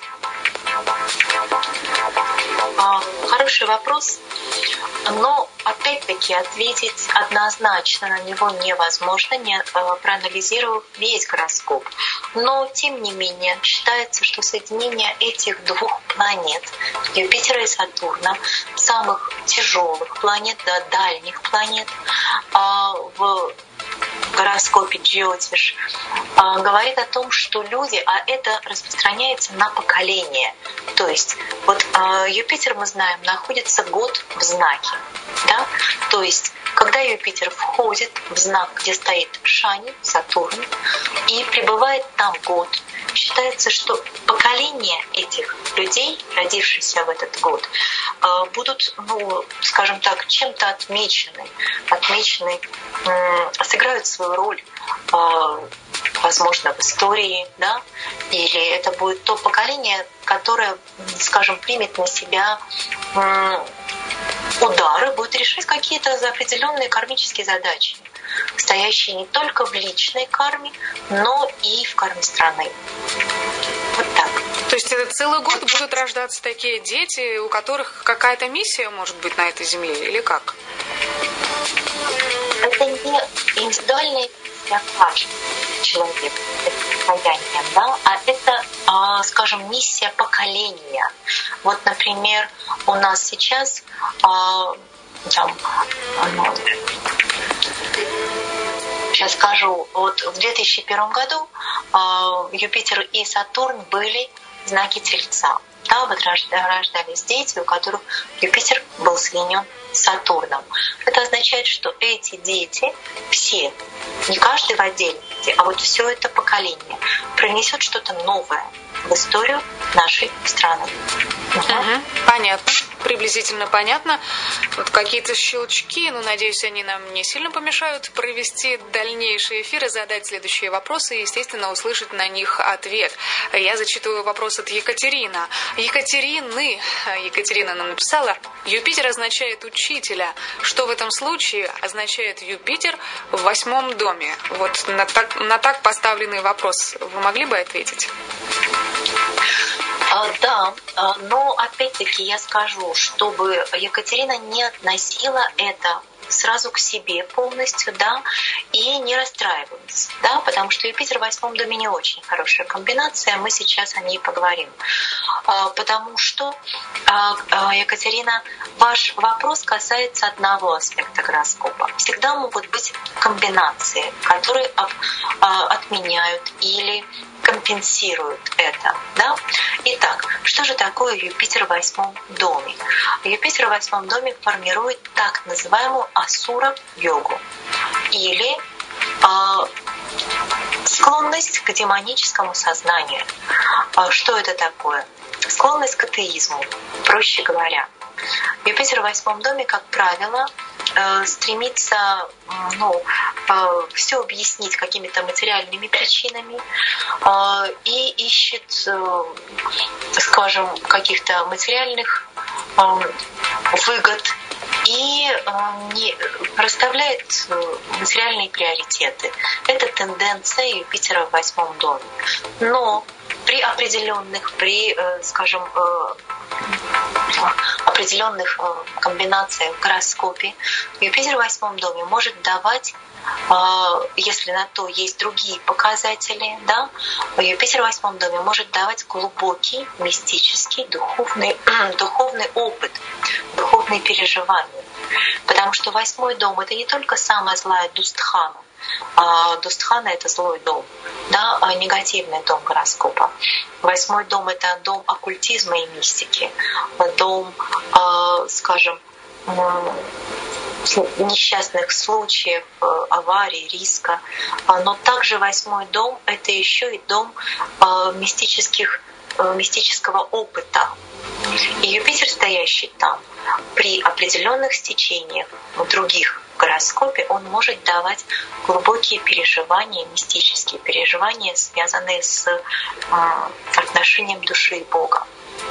Хороший вопрос, но опять-таки ответить однозначно на него невозможно, не проанализировав весь гороскоп. Но, тем не менее, считается, что соединение этих двух планет, Юпитера и Сатурна, самых тяжелых планет, да, дальних планет, в гороскопе Джьотиш, говорит о том, что люди, а это распространяется на поколение. То есть вот Юпитер, мы знаем, находится год в знаке. Да? То есть Когда Юпитер входит в знак, где стоит Шани, Сатурн, и пребывает там год, считается, что поколения этих людей, родившихся в этот год, будут, скажем так, чем-то отмечены, сыграют свою роль, возможно, в истории, да, или это будет то поколение, которое, скажем, примет на себя удары, будет решать какие-то определенные кармические задачи, стоящие не только в личной карме, но и в карме страны. Вот так. То есть это целый год будут рождаться такие дети, у которых какая-то миссия может быть на этой земле, или как? Это не индивидуальная миссия каждого человека, это состояние, да, а это, скажем, миссия поколения. Вот, например, у нас сейчас сейчас скажу, вот в 2001 году Юпитер и Сатурн были в знаке Тельца. Да, вот рождались дети, у которых Юпитер был соединен с Сатурном. Это означает, что эти дети все, не каждый в отдельности, а вот все это поколение принесет что-то новое в историю нашей страны. Понятно. Приблизительно понятно. Вот какие-то щелчки, надеюсь, они нам не сильно помешают провести дальнейший эфир и задать следующие вопросы и, естественно, услышать на них ответ. Я зачитываю вопрос от Екатерины. Екатерина нам написала: Юпитер означает учителя. Что в этом случае означает Юпитер в 8-м доме? Вот на так поставленный вопрос вы могли бы ответить? Да, но опять-таки я скажу, чтобы Екатерина не относила это сразу к себе полностью, да, и не расстраивалась, да, потому что Юпитер в 8-м доме не очень хорошая комбинация, мы сейчас о ней поговорим. Потому что, Екатерина, ваш вопрос касается одного аспекта гороскопа. Всегда могут быть комбинации, которые отменяют или компенсируют это. Да? Итак, что же такое Юпитер в 8-м доме? Юпитер в 8-м доме формирует так называемую асура-йогу или склонность к демоническому сознанию. Что это такое? Склонность к атеизму, проще говоря. Юпитер в 8-м доме, как правило, стремится все объяснить какими-то материальными причинами и ищет, скажем, каких-то материальных выгод и не расставляет материальные приоритеты. Это тенденция Юпитера в 8-м доме. Но при определенных комбинациях в гороскопе Юпитер в 8-м доме может давать, если на то есть другие показатели, да, Юпитер в 8-м доме может давать глубокий, мистический, духовный опыт, духовные переживания. Потому что 8-й дом — это не только самая злая Дустхана. Дустхана — это злой дом, да, негативный дом гороскопа. 8-й дом — это дом оккультизма и мистики, дом, скажем, несчастных случаев, аварий, риска. Но также 8-й дом — это еще и дом мистического опыта. И Юпитер, стоящий там, при определенных стечениях других в гороскопе, он может давать глубокие переживания, мистические переживания, связанные с отношением души и Бога.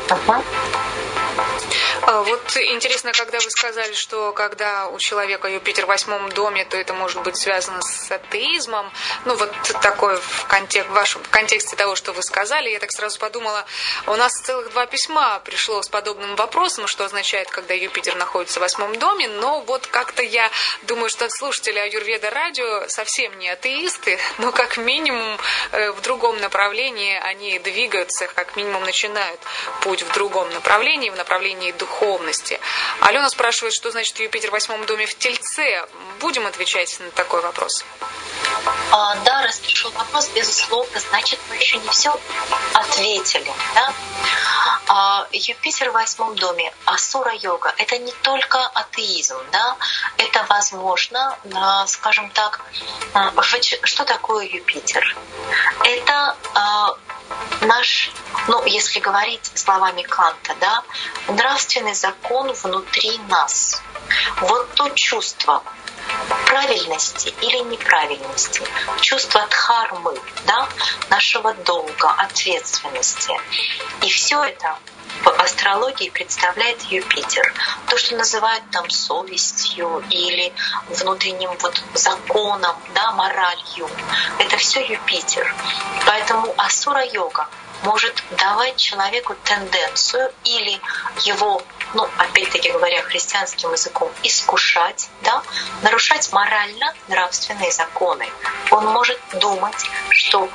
Вот интересно, когда вы сказали, что когда у человека Юпитер в 8-м доме, то это может быть связано с атеизмом. Вот такой в вашем контексте того, что вы сказали, я так сразу подумала, у нас целых 2 письма пришло с подобным вопросом, что означает, когда Юпитер находится в 8-м доме, но вот как-то я думаю, что слушатели Аюрведа радио совсем не атеисты, но как минимум в другом направлении они двигаются, как минимум начинают путь в другом направлении, в направлении духовности, духовности. Алена спрашивает, что значит Юпитер в 8 доме в Тельце. Будем отвечать на такой вопрос? Да, раз пришел вопрос, безусловно, значит, мы еще не все ответили. Да? Юпитер в 8 доме, асура-йога, это не только атеизм, да? Это возможно, скажем так, что такое Юпитер? Это наш, если говорить словами Канта, да, нравственный закон внутри нас. Вот то чувство правильности или неправильности, чувство дхармы, да, нашего долга, ответственности. И все это в астрологии представляет Юпитер. То, что называют там совестью или внутренним законом, да, моралью. Это все Юпитер. Поэтому асура-йога может давать человеку тенденцию или его, опять-таки говоря христианским языком, искушать, да, нарушать морально-нравственные законы. Он может думать, что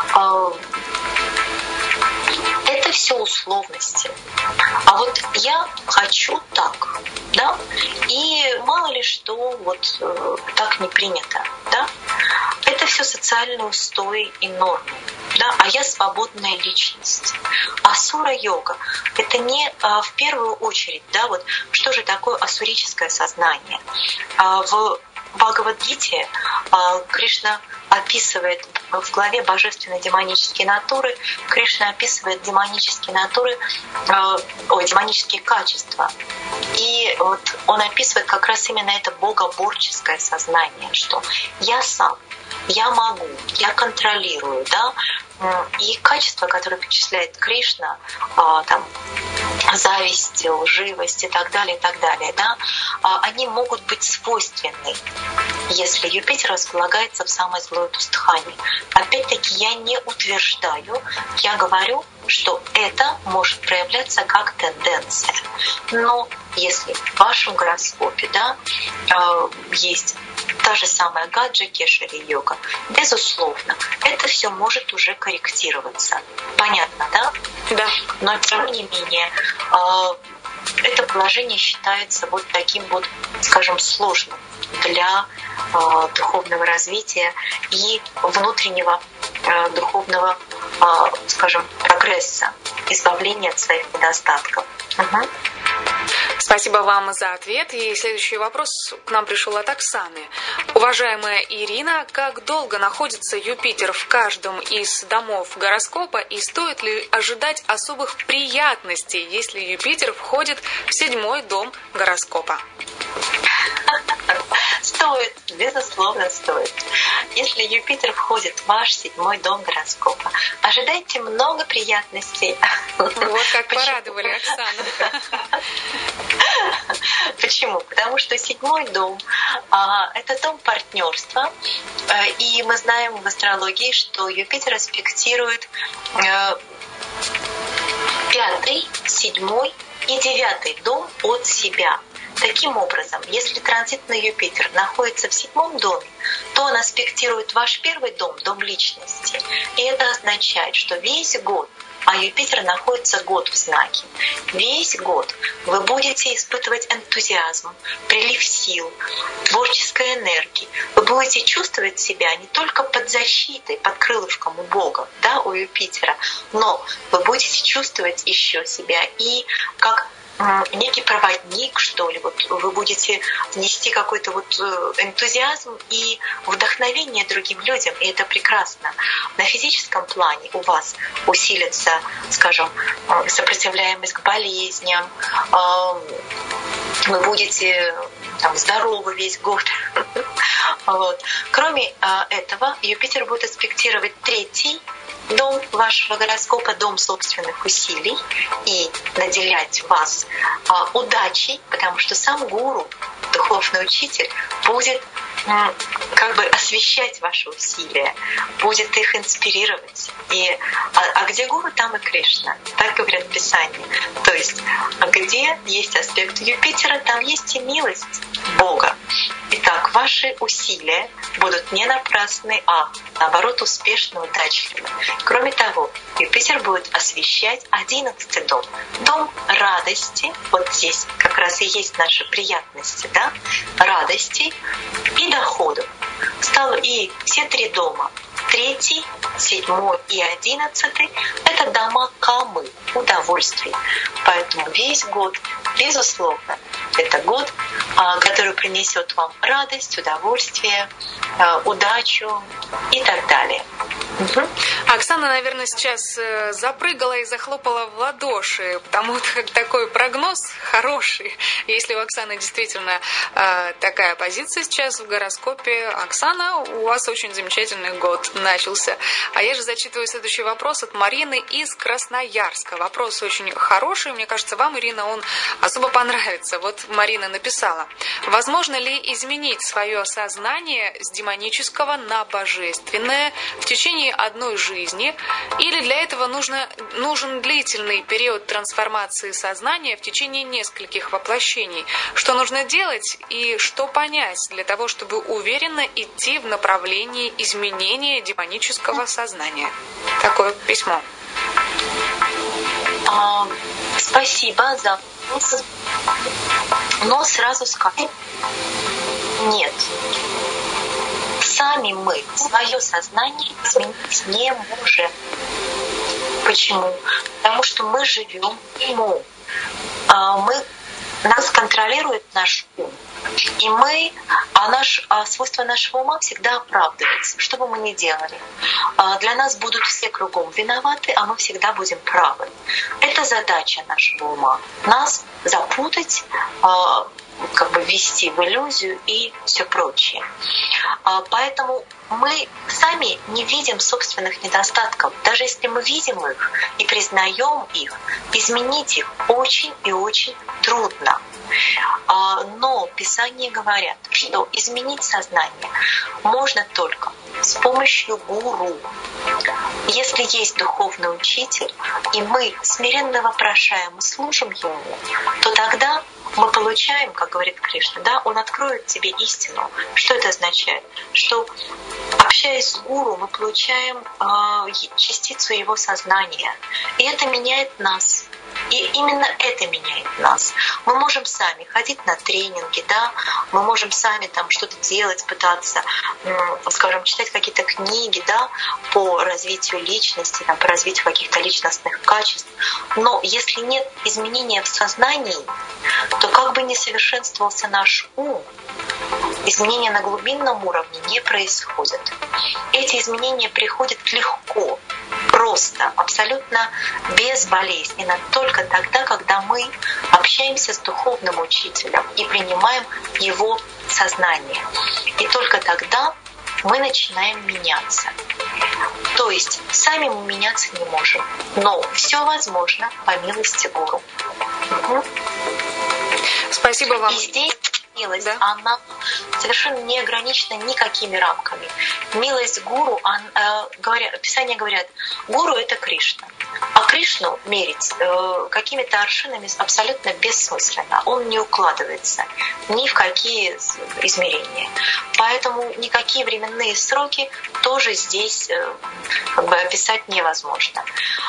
это все условности. А вот я хочу так, да, и мало ли что так не принято, да. Это все социальные устои и нормы, да, а я свободная личность. Асура-йога — это не в первую очередь, да, что же такое асурическое сознание. В Бхагавад-гите Кришна описывает в главе «Божественные демонические натуры», Кришна описывает демонические качества. И он описывает как раз именно это богоборческое сознание, что я сам, я могу, я контролирую, да, и качества, которые перечисляет Кришна, зависть, лживость и так далее, да, они могут быть свойственны, если Юпитер располагается в самой злой Тустхане. Опять-таки, я не утверждаю, я говорю, что это может проявляться как тенденция. Но если в вашем гороскопе, да, есть та же самая гаджа, кешари, йога, безусловно, это все может уже корректироваться. Понятно, да? Да. Но тем не менее, это положение считается таким скажем, сложным для духовного развития и внутреннего духовного, скажем, прогресса, избавления от своих недостатков. Угу. Спасибо вам за ответ. И следующий вопрос к нам пришел от Оксаны. Уважаемая Ирина, как долго находится Юпитер в каждом из домов гороскопа и стоит ли ожидать особых приятностей, если Юпитер входит в 7 дом гороскопа? Стоит, безусловно, стоит. Если Юпитер входит в ваш 7 дом гороскопа, ожидайте много приятностей. Вот как порадовали Оксану. Почему? Потому что 7 дом — это дом партнерства, и мы знаем в астрологии, что Юпитер аспектирует 5, 7 и 9 дом от себя. Таким образом, если транзитный Юпитер находится в 7 доме, то он аспектирует ваш 1 дом, дом личности. И это означает, что весь год, а Юпитер находится год в знаке, весь год вы будете испытывать энтузиазм, прилив сил, творческой энергии. Вы будете чувствовать себя не только под защитой, под крылышком у Бога, да, у Юпитера, но вы будете чувствовать еще себя и как некий проводник, что ли. Вы будете нести какой-то энтузиазм и вдохновение другим людям, и это прекрасно. На физическом плане у вас усилится, скажем, сопротивляемость к болезням, вы будете здоровы весь год. Кроме этого, Юпитер будет аспектировать 3 дом вашего гороскопа, дом собственных усилий, и наделять вас удачей, потому что сам гуру, духовный учитель, будет освещать ваши усилия, будет их инспирировать. А где гуру, там и Кришна. Так говорят Писания. То есть, где есть аспект Юпитера, там есть и милость Бога. Итак, Так ваши усилия будут не напрасны, а наоборот успешны, удачливы. Кроме того, Юпитер будет освещать 11-й дом. Дом радости, вот здесь как раз и есть наши приятности, да? Радости и доходов. Стало и все три дома. 3, 7 и 11 — это дома камы, удовольствий. Поэтому весь год, безусловно, это год, который принесет вам радость, удовольствие, удачу и так далее. Угу. Оксана, наверное, сейчас запрыгала и захлопала в ладоши, потому что такой прогноз хороший. Если у Оксаны действительно такая позиция сейчас в гороскопе, Оксана, у вас очень замечательный год начался. А я же зачитываю следующий вопрос от Марины из Красноярска. Вопрос очень хороший. Мне кажется, вам, Ирина, он особо понравится. Вот Марина написала: возможно ли изменить свое сознание с демонического на божественное в течение одной жизни, или для этого нужен длительный период трансформации сознания в течение нескольких воплощений? Что нужно делать и что понять для того, чтобы уверенно идти в направлении изменения демонического сознания? Такое письмо. Спасибо за вопрос. Но сразу скажу: нет. Сами мы свое сознание изменить не можем. Почему? Потому что мы живем умом. Нас контролирует наш ум. И свойство нашего ума всегда оправдывается, что бы мы ни делали. Для нас будут все кругом виноваты, а мы всегда будем правы. Это задача нашего ума. Нас запутать, ввести в иллюзию и все прочее. Поэтому мы сами не видим собственных недостатков. Даже если мы видим их и признаем их, изменить их очень и очень трудно. Но Писания говорят, что изменить сознание можно только с помощью гуру. Если есть духовный учитель, и мы смиренно вопрошаем и служим ему, то тогда мы получаем, как говорит Кришна, да, он откроет тебе истину. Что это означает? Что, общаясь с гуру, мы получаем частицу его сознания. И это меняет нас. И именно это меняет нас. Мы можем сами ходить на тренинги, да, мы можем сами там что-то делать, пытаться, скажем, читать какие-то книги, да, по развитию личности, там, по развитию каких-то личностных качеств. Но если нет изменения в сознании, то как бы ни совершенствовался наш ум, изменения на глубинном уровне не происходят. Эти изменения приходят легко, просто, абсолютно безболезненно, только тогда, когда мы общаемся с духовным учителем и принимаем его сознание. И только тогда мы начинаем меняться. То есть сами мы меняться не можем, но все возможно по милости гуру. Спасибо вам. И здесь милость, да? Она совершенно не ограничена никакими рамками. Милость гуру, Писания говорят, гуру — это Кришна. А Кришну мерить какими-то аршинами абсолютно бессмысленно. Он не укладывается ни в какие измерения. Поэтому никакие временные сроки тоже здесь описать невозможно.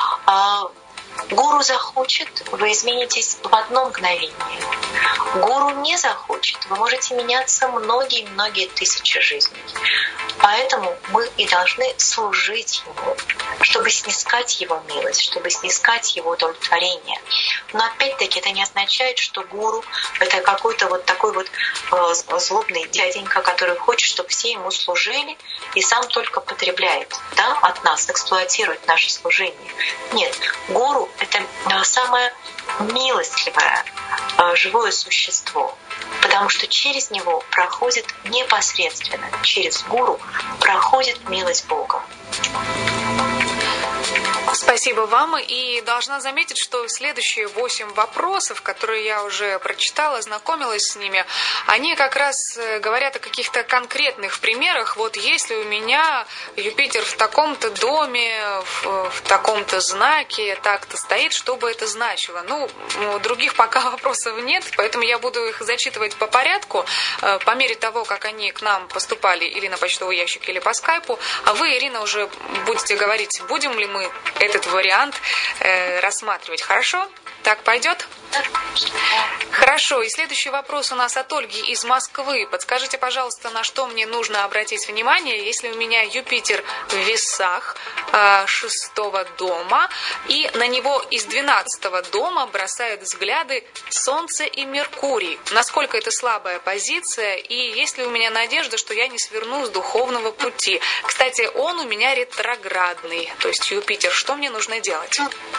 Гуру захочет, вы изменитесь в одно мгновение. Гуру не захочет, вы можете меняться многие-многие тысячи жизней. Поэтому мы и должны служить Ему, чтобы снискать Его милость, чтобы снискать Его удовлетворение. Но опять-таки это не означает, что гуру — это какой-то вот такой вот злобный дяденька, который хочет, чтобы все ему служили и сам только потребляет, да, от нас, эксплуатирует наше служение. Нет, гуру — это самое милостливое живое существо, потому что через него проходит непосредственно, через гуру проходит милость Бога. Спасибо вам. И должна заметить, что следующие 8 вопросов, которые я уже прочитала, знакомилась с ними, они как раз говорят о каких-то конкретных примерах. Вот если у меня Юпитер в таком-то доме, в таком-то знаке, так-то стоит, что бы это значило? Ну, других пока вопросов нет, поэтому я буду их зачитывать по порядку, по мере того, как они к нам поступали или на почтовый ящик, или по скайпу. А вы, Ирина, уже будете говорить, будем ли мы этот вариант рассматривать. Хорошо? Так пойдет? Хорошо. И следующий вопрос у нас от Ольги из Москвы. Подскажите, пожалуйста, на что мне нужно обратить внимание, если у меня Юпитер в весах 6-го дома, и на него из 12-го дома бросают взгляды Солнце и Меркурий. Насколько это слабая позиция, и есть ли у меня надежда, что я не сверну с духовного пути? Кстати, он у меня ретроградный, то есть Юпитер. Что мне нужно делать?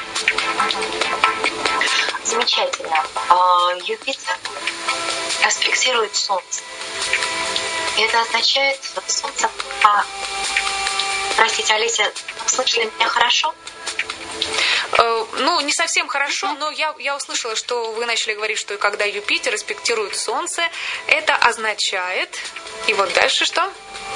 Замечательно. Юпитер аспектирует Солнце. И это означает, что Солнце... Простите, Олеся, слышали меня хорошо? Ну, не совсем хорошо, но я услышала, что вы начали говорить, что когда Юпитер аспектирует Солнце, это означает... И вот дальше что?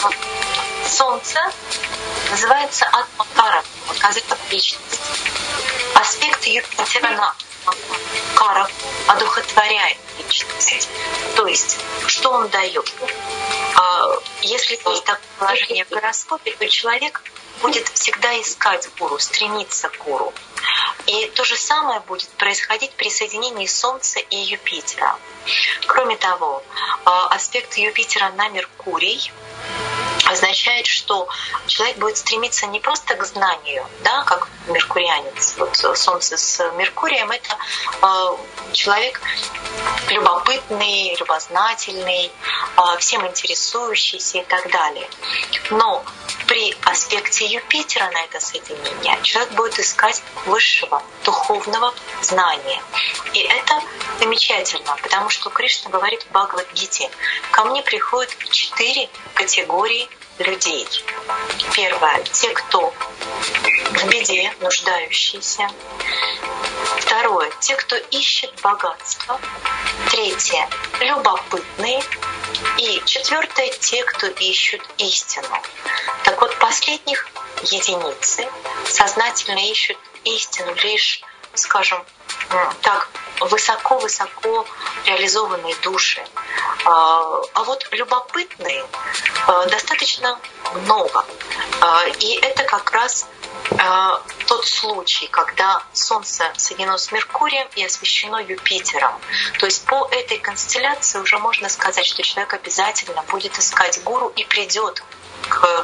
Солнце называется атмакара, показатель личности. Аспект Юпитера на кара одухотворяет личность. То есть, что он дает? Если есть такое положение в гороскопе, то человек будет всегда искать гуру, стремиться к гуру. И то же самое будет происходить при соединении Солнца и Юпитера. Кроме того, аспект Юпитера на Меркурий означает, что человек будет стремиться не просто к знанию, да, как меркурианец. Вот Солнце с Меркурием — это человек любопытный, любознательный, всем интересующийся и так далее. Но при аспекте Юпитера на это соединение человек будет искать высшего духовного знания. И это замечательно, потому что Кришна говорит в Бхагавад-гите: ко мне приходят 4 категории людей. Первое — те, кто в беде, нуждающиеся. Второе — те, кто ищет богатство. Третье — любопытные. И четвертое — те, кто ищут истину. Так вот, последних единицы сознательно ищут истину лишь, скажем так, высоко-высоко реализованные души. А вот любопытные достаточно много. И это как раз тот случай, когда Солнце соединено с Меркурием и освещено Юпитером. То есть по этой констелляции уже можно сказать, что человек обязательно будет искать гуру и придет к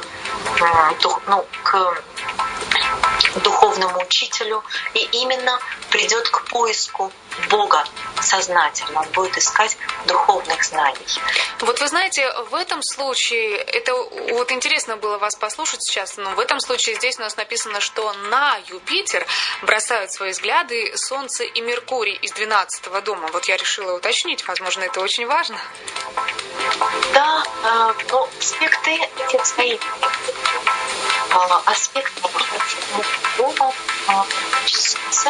духовному учителю, и именно придет к поиску Бога сознательно. Он будет искать духовных знаний. Вот вы знаете, в этом случае, это вот интересно было вас послушать сейчас, но в этом случае здесь у нас написано, что на Юпитер бросают свои взгляды Солнце и Меркурий из 12-го дома. Вот я решила уточнить, возможно, это очень важно. Да, но аспекты эти свои. Аспекты дома Солнце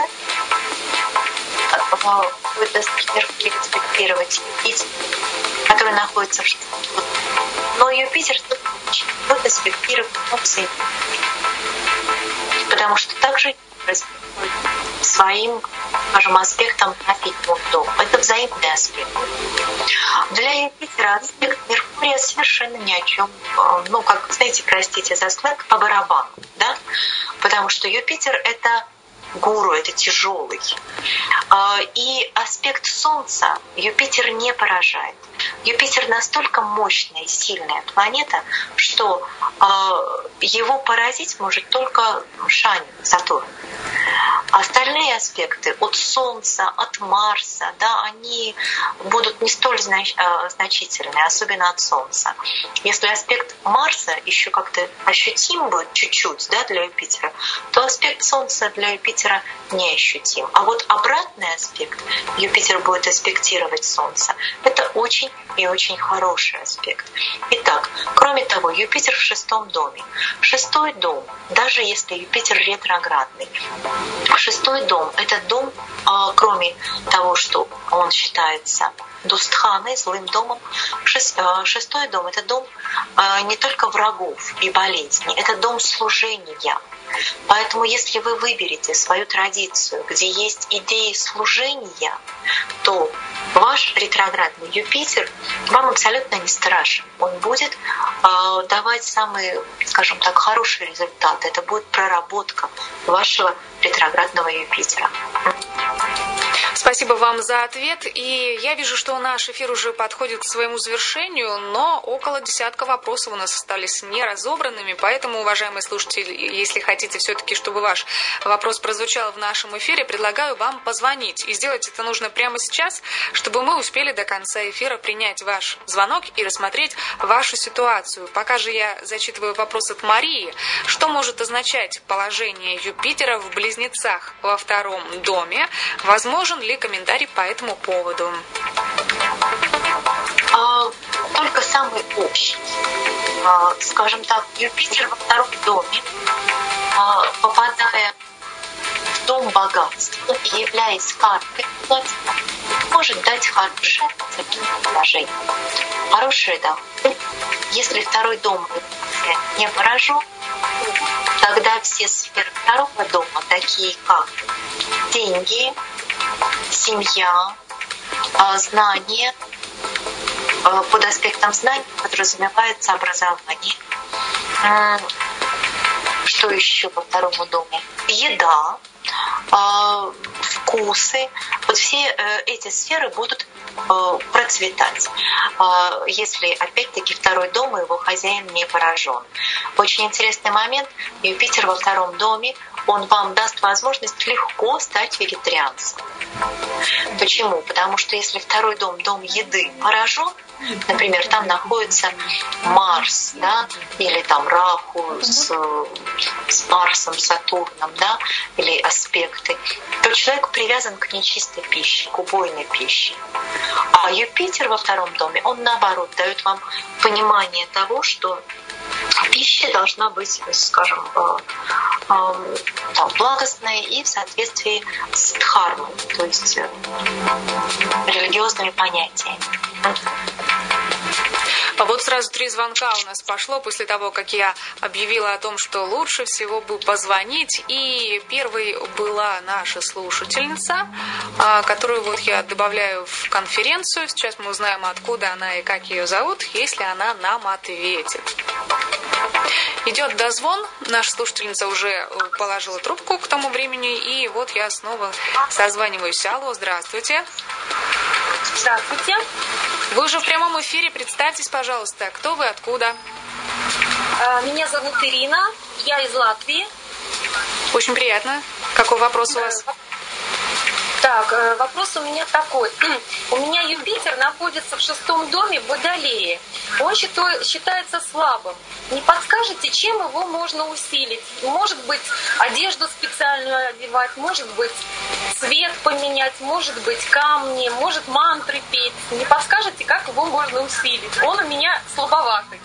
будет Меркурий респектировать Юпитер, который находится в 6-м доме. Но Юпитер будет респектировать Солнце, потому что также респектирует своим, скажем, аспектом на 5-м доме. Это взаимный аспект. Для Юпитера аспект Меркурия совершенно ни о чем. Ну, как, знаете, простите за сленг, по барабану, да? Потому что Юпитер — это гуру, это тяжелый. И аспект Солнца Юпитер не поражает. Юпитер настолько мощная и сильная планета, что его поразить может только Шани, Сатурн. Остальные аспекты от Солнца, от Марса, да, они будут не столь значительны, особенно от Солнца. Если аспект Марса еще как-то ощутим будет чуть-чуть, да, для Юпитера, то аспект Солнца для Юпитера не ощутим. А вот обратный аспект, Юпитер будет аспектировать Солнце, это Это очень и очень хороший аспект. Итак, кроме того, Юпитер в 6-м доме. 6-й дом, даже если Юпитер ретроградный, 6-й дом – это дом, кроме того, что он считается Дустханой, злым домом, 6-й дом – это дом не только врагов и болезней, это дом служения. Поэтому если вы выберете свою традицию, где есть идеи служения, то ваш ретроградный Юпитер вам абсолютно не страшен. Он будет давать самые, скажем так, хорошие результаты. Это будет проработка вашего ретроградного Юпитера. Спасибо вам за ответ. И я вижу, что наш эфир уже подходит к своему завершению, но около десятка вопросов у нас остались неразобранными. Поэтому, уважаемые слушатели, если хотите все-таки, чтобы ваш вопрос прозвучал в нашем эфире, предлагаю вам позвонить. И сделать это нужно прямо сейчас, чтобы мы успели до конца эфира принять ваш звонок и рассмотреть вашу ситуацию. Пока же я зачитываю вопрос от Марии. Что может означать положение Юпитера в Близнецах во 2-м доме? Возможен ли комментарий по этому поводу? Только самый общий. Скажем так, Юпитер во 2-м доме, попадая в дом богатства и являясь картой, может дать хорошее положение. Хорошее доход. Если 2-й дом не поражен, тогда все сферы 2-го дома, такие как деньги, семья, знания, под аспектом знаний подразумевается образование. Что еще по 2-му дому? Еда, вкусы. Вот все эти сферы будут процветать, если опять-таки 2-й дом и его хозяин не поражен. Очень интересный момент. Юпитер во 2-м доме, он вам даст возможность легко стать вегетарианцем. Почему? Потому что если 2-й дом, дом еды, поражен, например, там находится Марс, да, или там Раху с Марсом, Сатурном, да, или аспекты, то человек привязан к нечистой пище, к убойной пище. А Юпитер во 2-м доме, он наоборот дает вам понимание того, что пища должна быть, скажем, благостной и в соответствии с дхармой, то есть религиозными понятиями. А вот сразу 3 звонка у нас пошло после того, как я объявила о том, что лучше всего бы позвонить. И первой была наша слушательница, которую вот я добавляю в конференцию. Сейчас мы узнаем, откуда она и как ее зовут, если она нам ответит. Идет дозвон. Наша слушательница уже положила трубку к тому времени. И вот я снова созваниваюсь. Алло, здравствуйте. Здравствуйте. Вы уже в прямом эфире. Представьтесь, пожалуйста, кто вы, откуда? Меня зовут Ирина, я из Латвии. Очень приятно. Какой вопрос у вас? Так, вопрос у меня такой. У меня Юпитер находится в 6-м доме в Водолее. Он считается слабым. Не подскажете, чем его можно усилить? Может быть, одежду специальную одевать, может быть, цвет поменять, может быть, камни, может, мантры петь. Не подскажете, как его можно усилить? Он у меня слабоватый.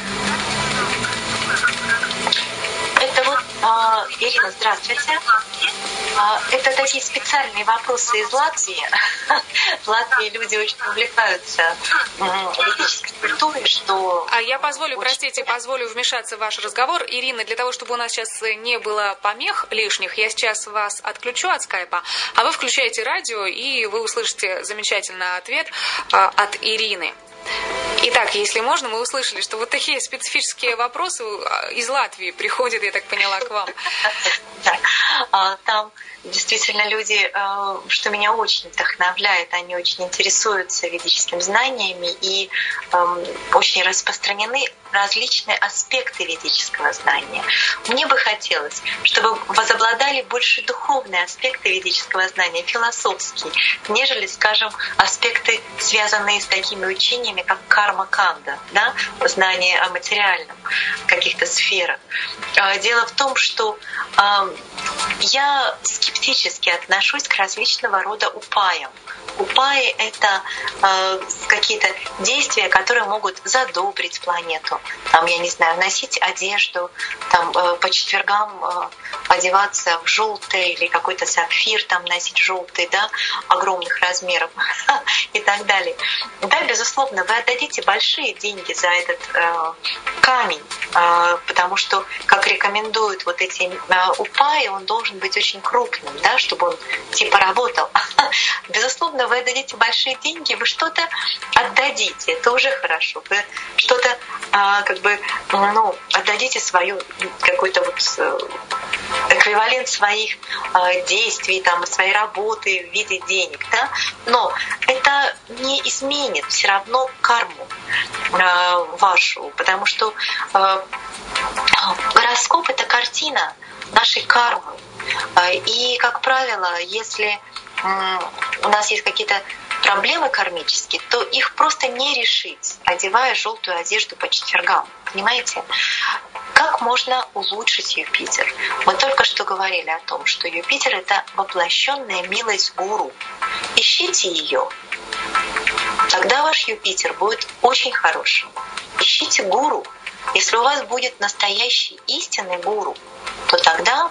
Это вот, Ирина, здравствуйте. Это такие специальные вопросы из Латвии. В Латвии люди очень увлекаются ведической культурой, что... А я позволю вмешаться в ваш разговор. Ирина, для того, чтобы у нас сейчас не было помех лишних, я сейчас вас отключу от скайпа, а вы включаете радио, и вы услышите замечательный ответ от Ирины. Итак, если можно, мы услышали, что вот такие специфические вопросы из Латвии приходят, я так поняла, к вам. Да, там действительно люди, что меня очень вдохновляет, они очень интересуются ведическими знаниями и очень распространены различные аспекты ведического знания. Мне бы хотелось, чтобы возобладали больше духовные аспекты ведического знания, философские, нежели, скажем, аспекты, связанные с такими учениями, как карма-канда, да, знание о материальном каких-то сферах. Дело в том, что я скептически отношусь к различного рода упаям. Упаи — это какие-то действия, которые могут задобрить планету. Там, я не знаю, носить одежду, там, по четвергам одеваться в желтый или какой-то сапфир, там, носить желтый, да, огромных размеров и так далее. Да, безусловно, вы отдадите большие деньги за этот камень, потому что, как рекомендуют вот эти упаи, он должен быть очень крупным, да, чтобы он типа работал. Безусловно, вы отдадите большие деньги, вы что-то отдадите, это уже хорошо. Вы что-то как бы, отдадите свою какой-то вот эквивалент своих действий, там, своей работы в виде денег, да? Но это не изменит все равно карму вашу, потому что гороскоп — это картина нашей кармы. И, как правило, если у нас есть какие-то проблемы кармические, то их просто не решить, одевая желтую одежду по четвергам. Понимаете? Как можно улучшить Юпитер? Мы только что говорили о том, что Юпитер — это воплощенная милость гуру. Ищите ее. Тогда ваш Юпитер будет очень хорошим. Ищите гуру. Если у вас будет настоящий истинный гуру, то тогда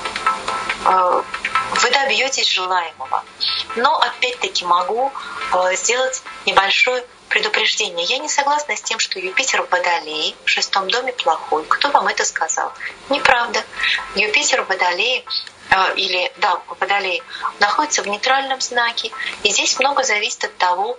вы добьетесь желаемого. Но опять-таки могу сделать небольшое предупреждение. Я не согласна с тем, что Юпитер в Водолее, в 6-м доме, плохой. Кто вам это сказал? Неправда. Юпитер в Водолее в Водолее находится в нейтральном знаке. И здесь много зависит от того,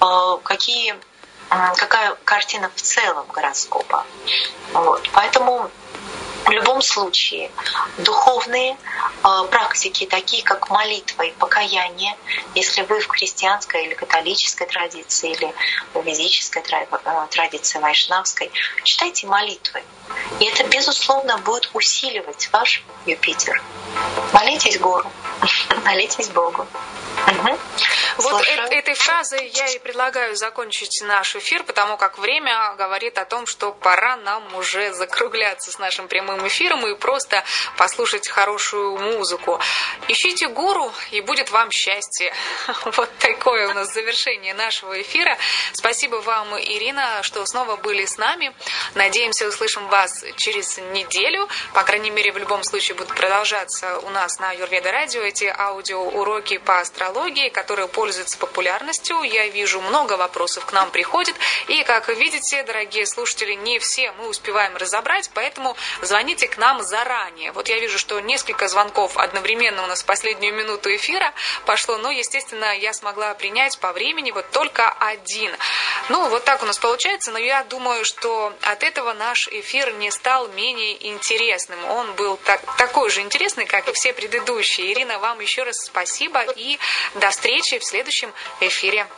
какая картина в целом гороскопа. Вот. Поэтому в любом случае духовные практики, такие как молитва и покаяние, если вы в христианской или католической традиции, или в ведической традиции вайшнавской, читайте молитвы. И это, безусловно, будет усиливать ваш Юпитер. Молитесь Гуру, молитесь Богу. Угу. Вот этой фразой я и предлагаю закончить наш эфир, потому как время говорит о том, что пора нам уже закругляться с нашим прямым эфиром и просто послушать хорошую музыку. Ищите гуру, и будет вам счастье. Вот такое у нас завершение нашего эфира. Спасибо вам, Ирина, что снова были с нами. Надеемся, услышим вас через неделю. По крайней мере, в любом случае будут продолжаться у нас на Аюрведа радио эти аудиоуроки по астрологии, которые пользуются популярностью. Я вижу, много вопросов к нам приходит. И, как вы видите, дорогие слушатели, не все мы успеваем разобрать, поэтому звоните к нам заранее. Вот я вижу, что несколько звонков одновременно у нас в последнюю минуту эфира пошло, но, естественно, я смогла принять по времени вот только один. Ну, вот так у нас получается, но я думаю, что от этого наш эфир не стал менее интересным. Он был такой же интересный, как и все предыдущие. Ирина, вам еще раз спасибо и до встречи в следующем эфире.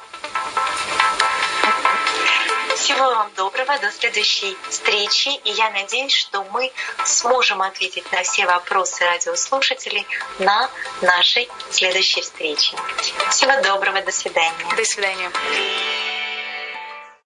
Всего вам доброго, до следующей встречи. И я надеюсь, что мы сможем ответить на все вопросы радиослушателей на нашей следующей встрече. Всего доброго, до свидания. До свидания.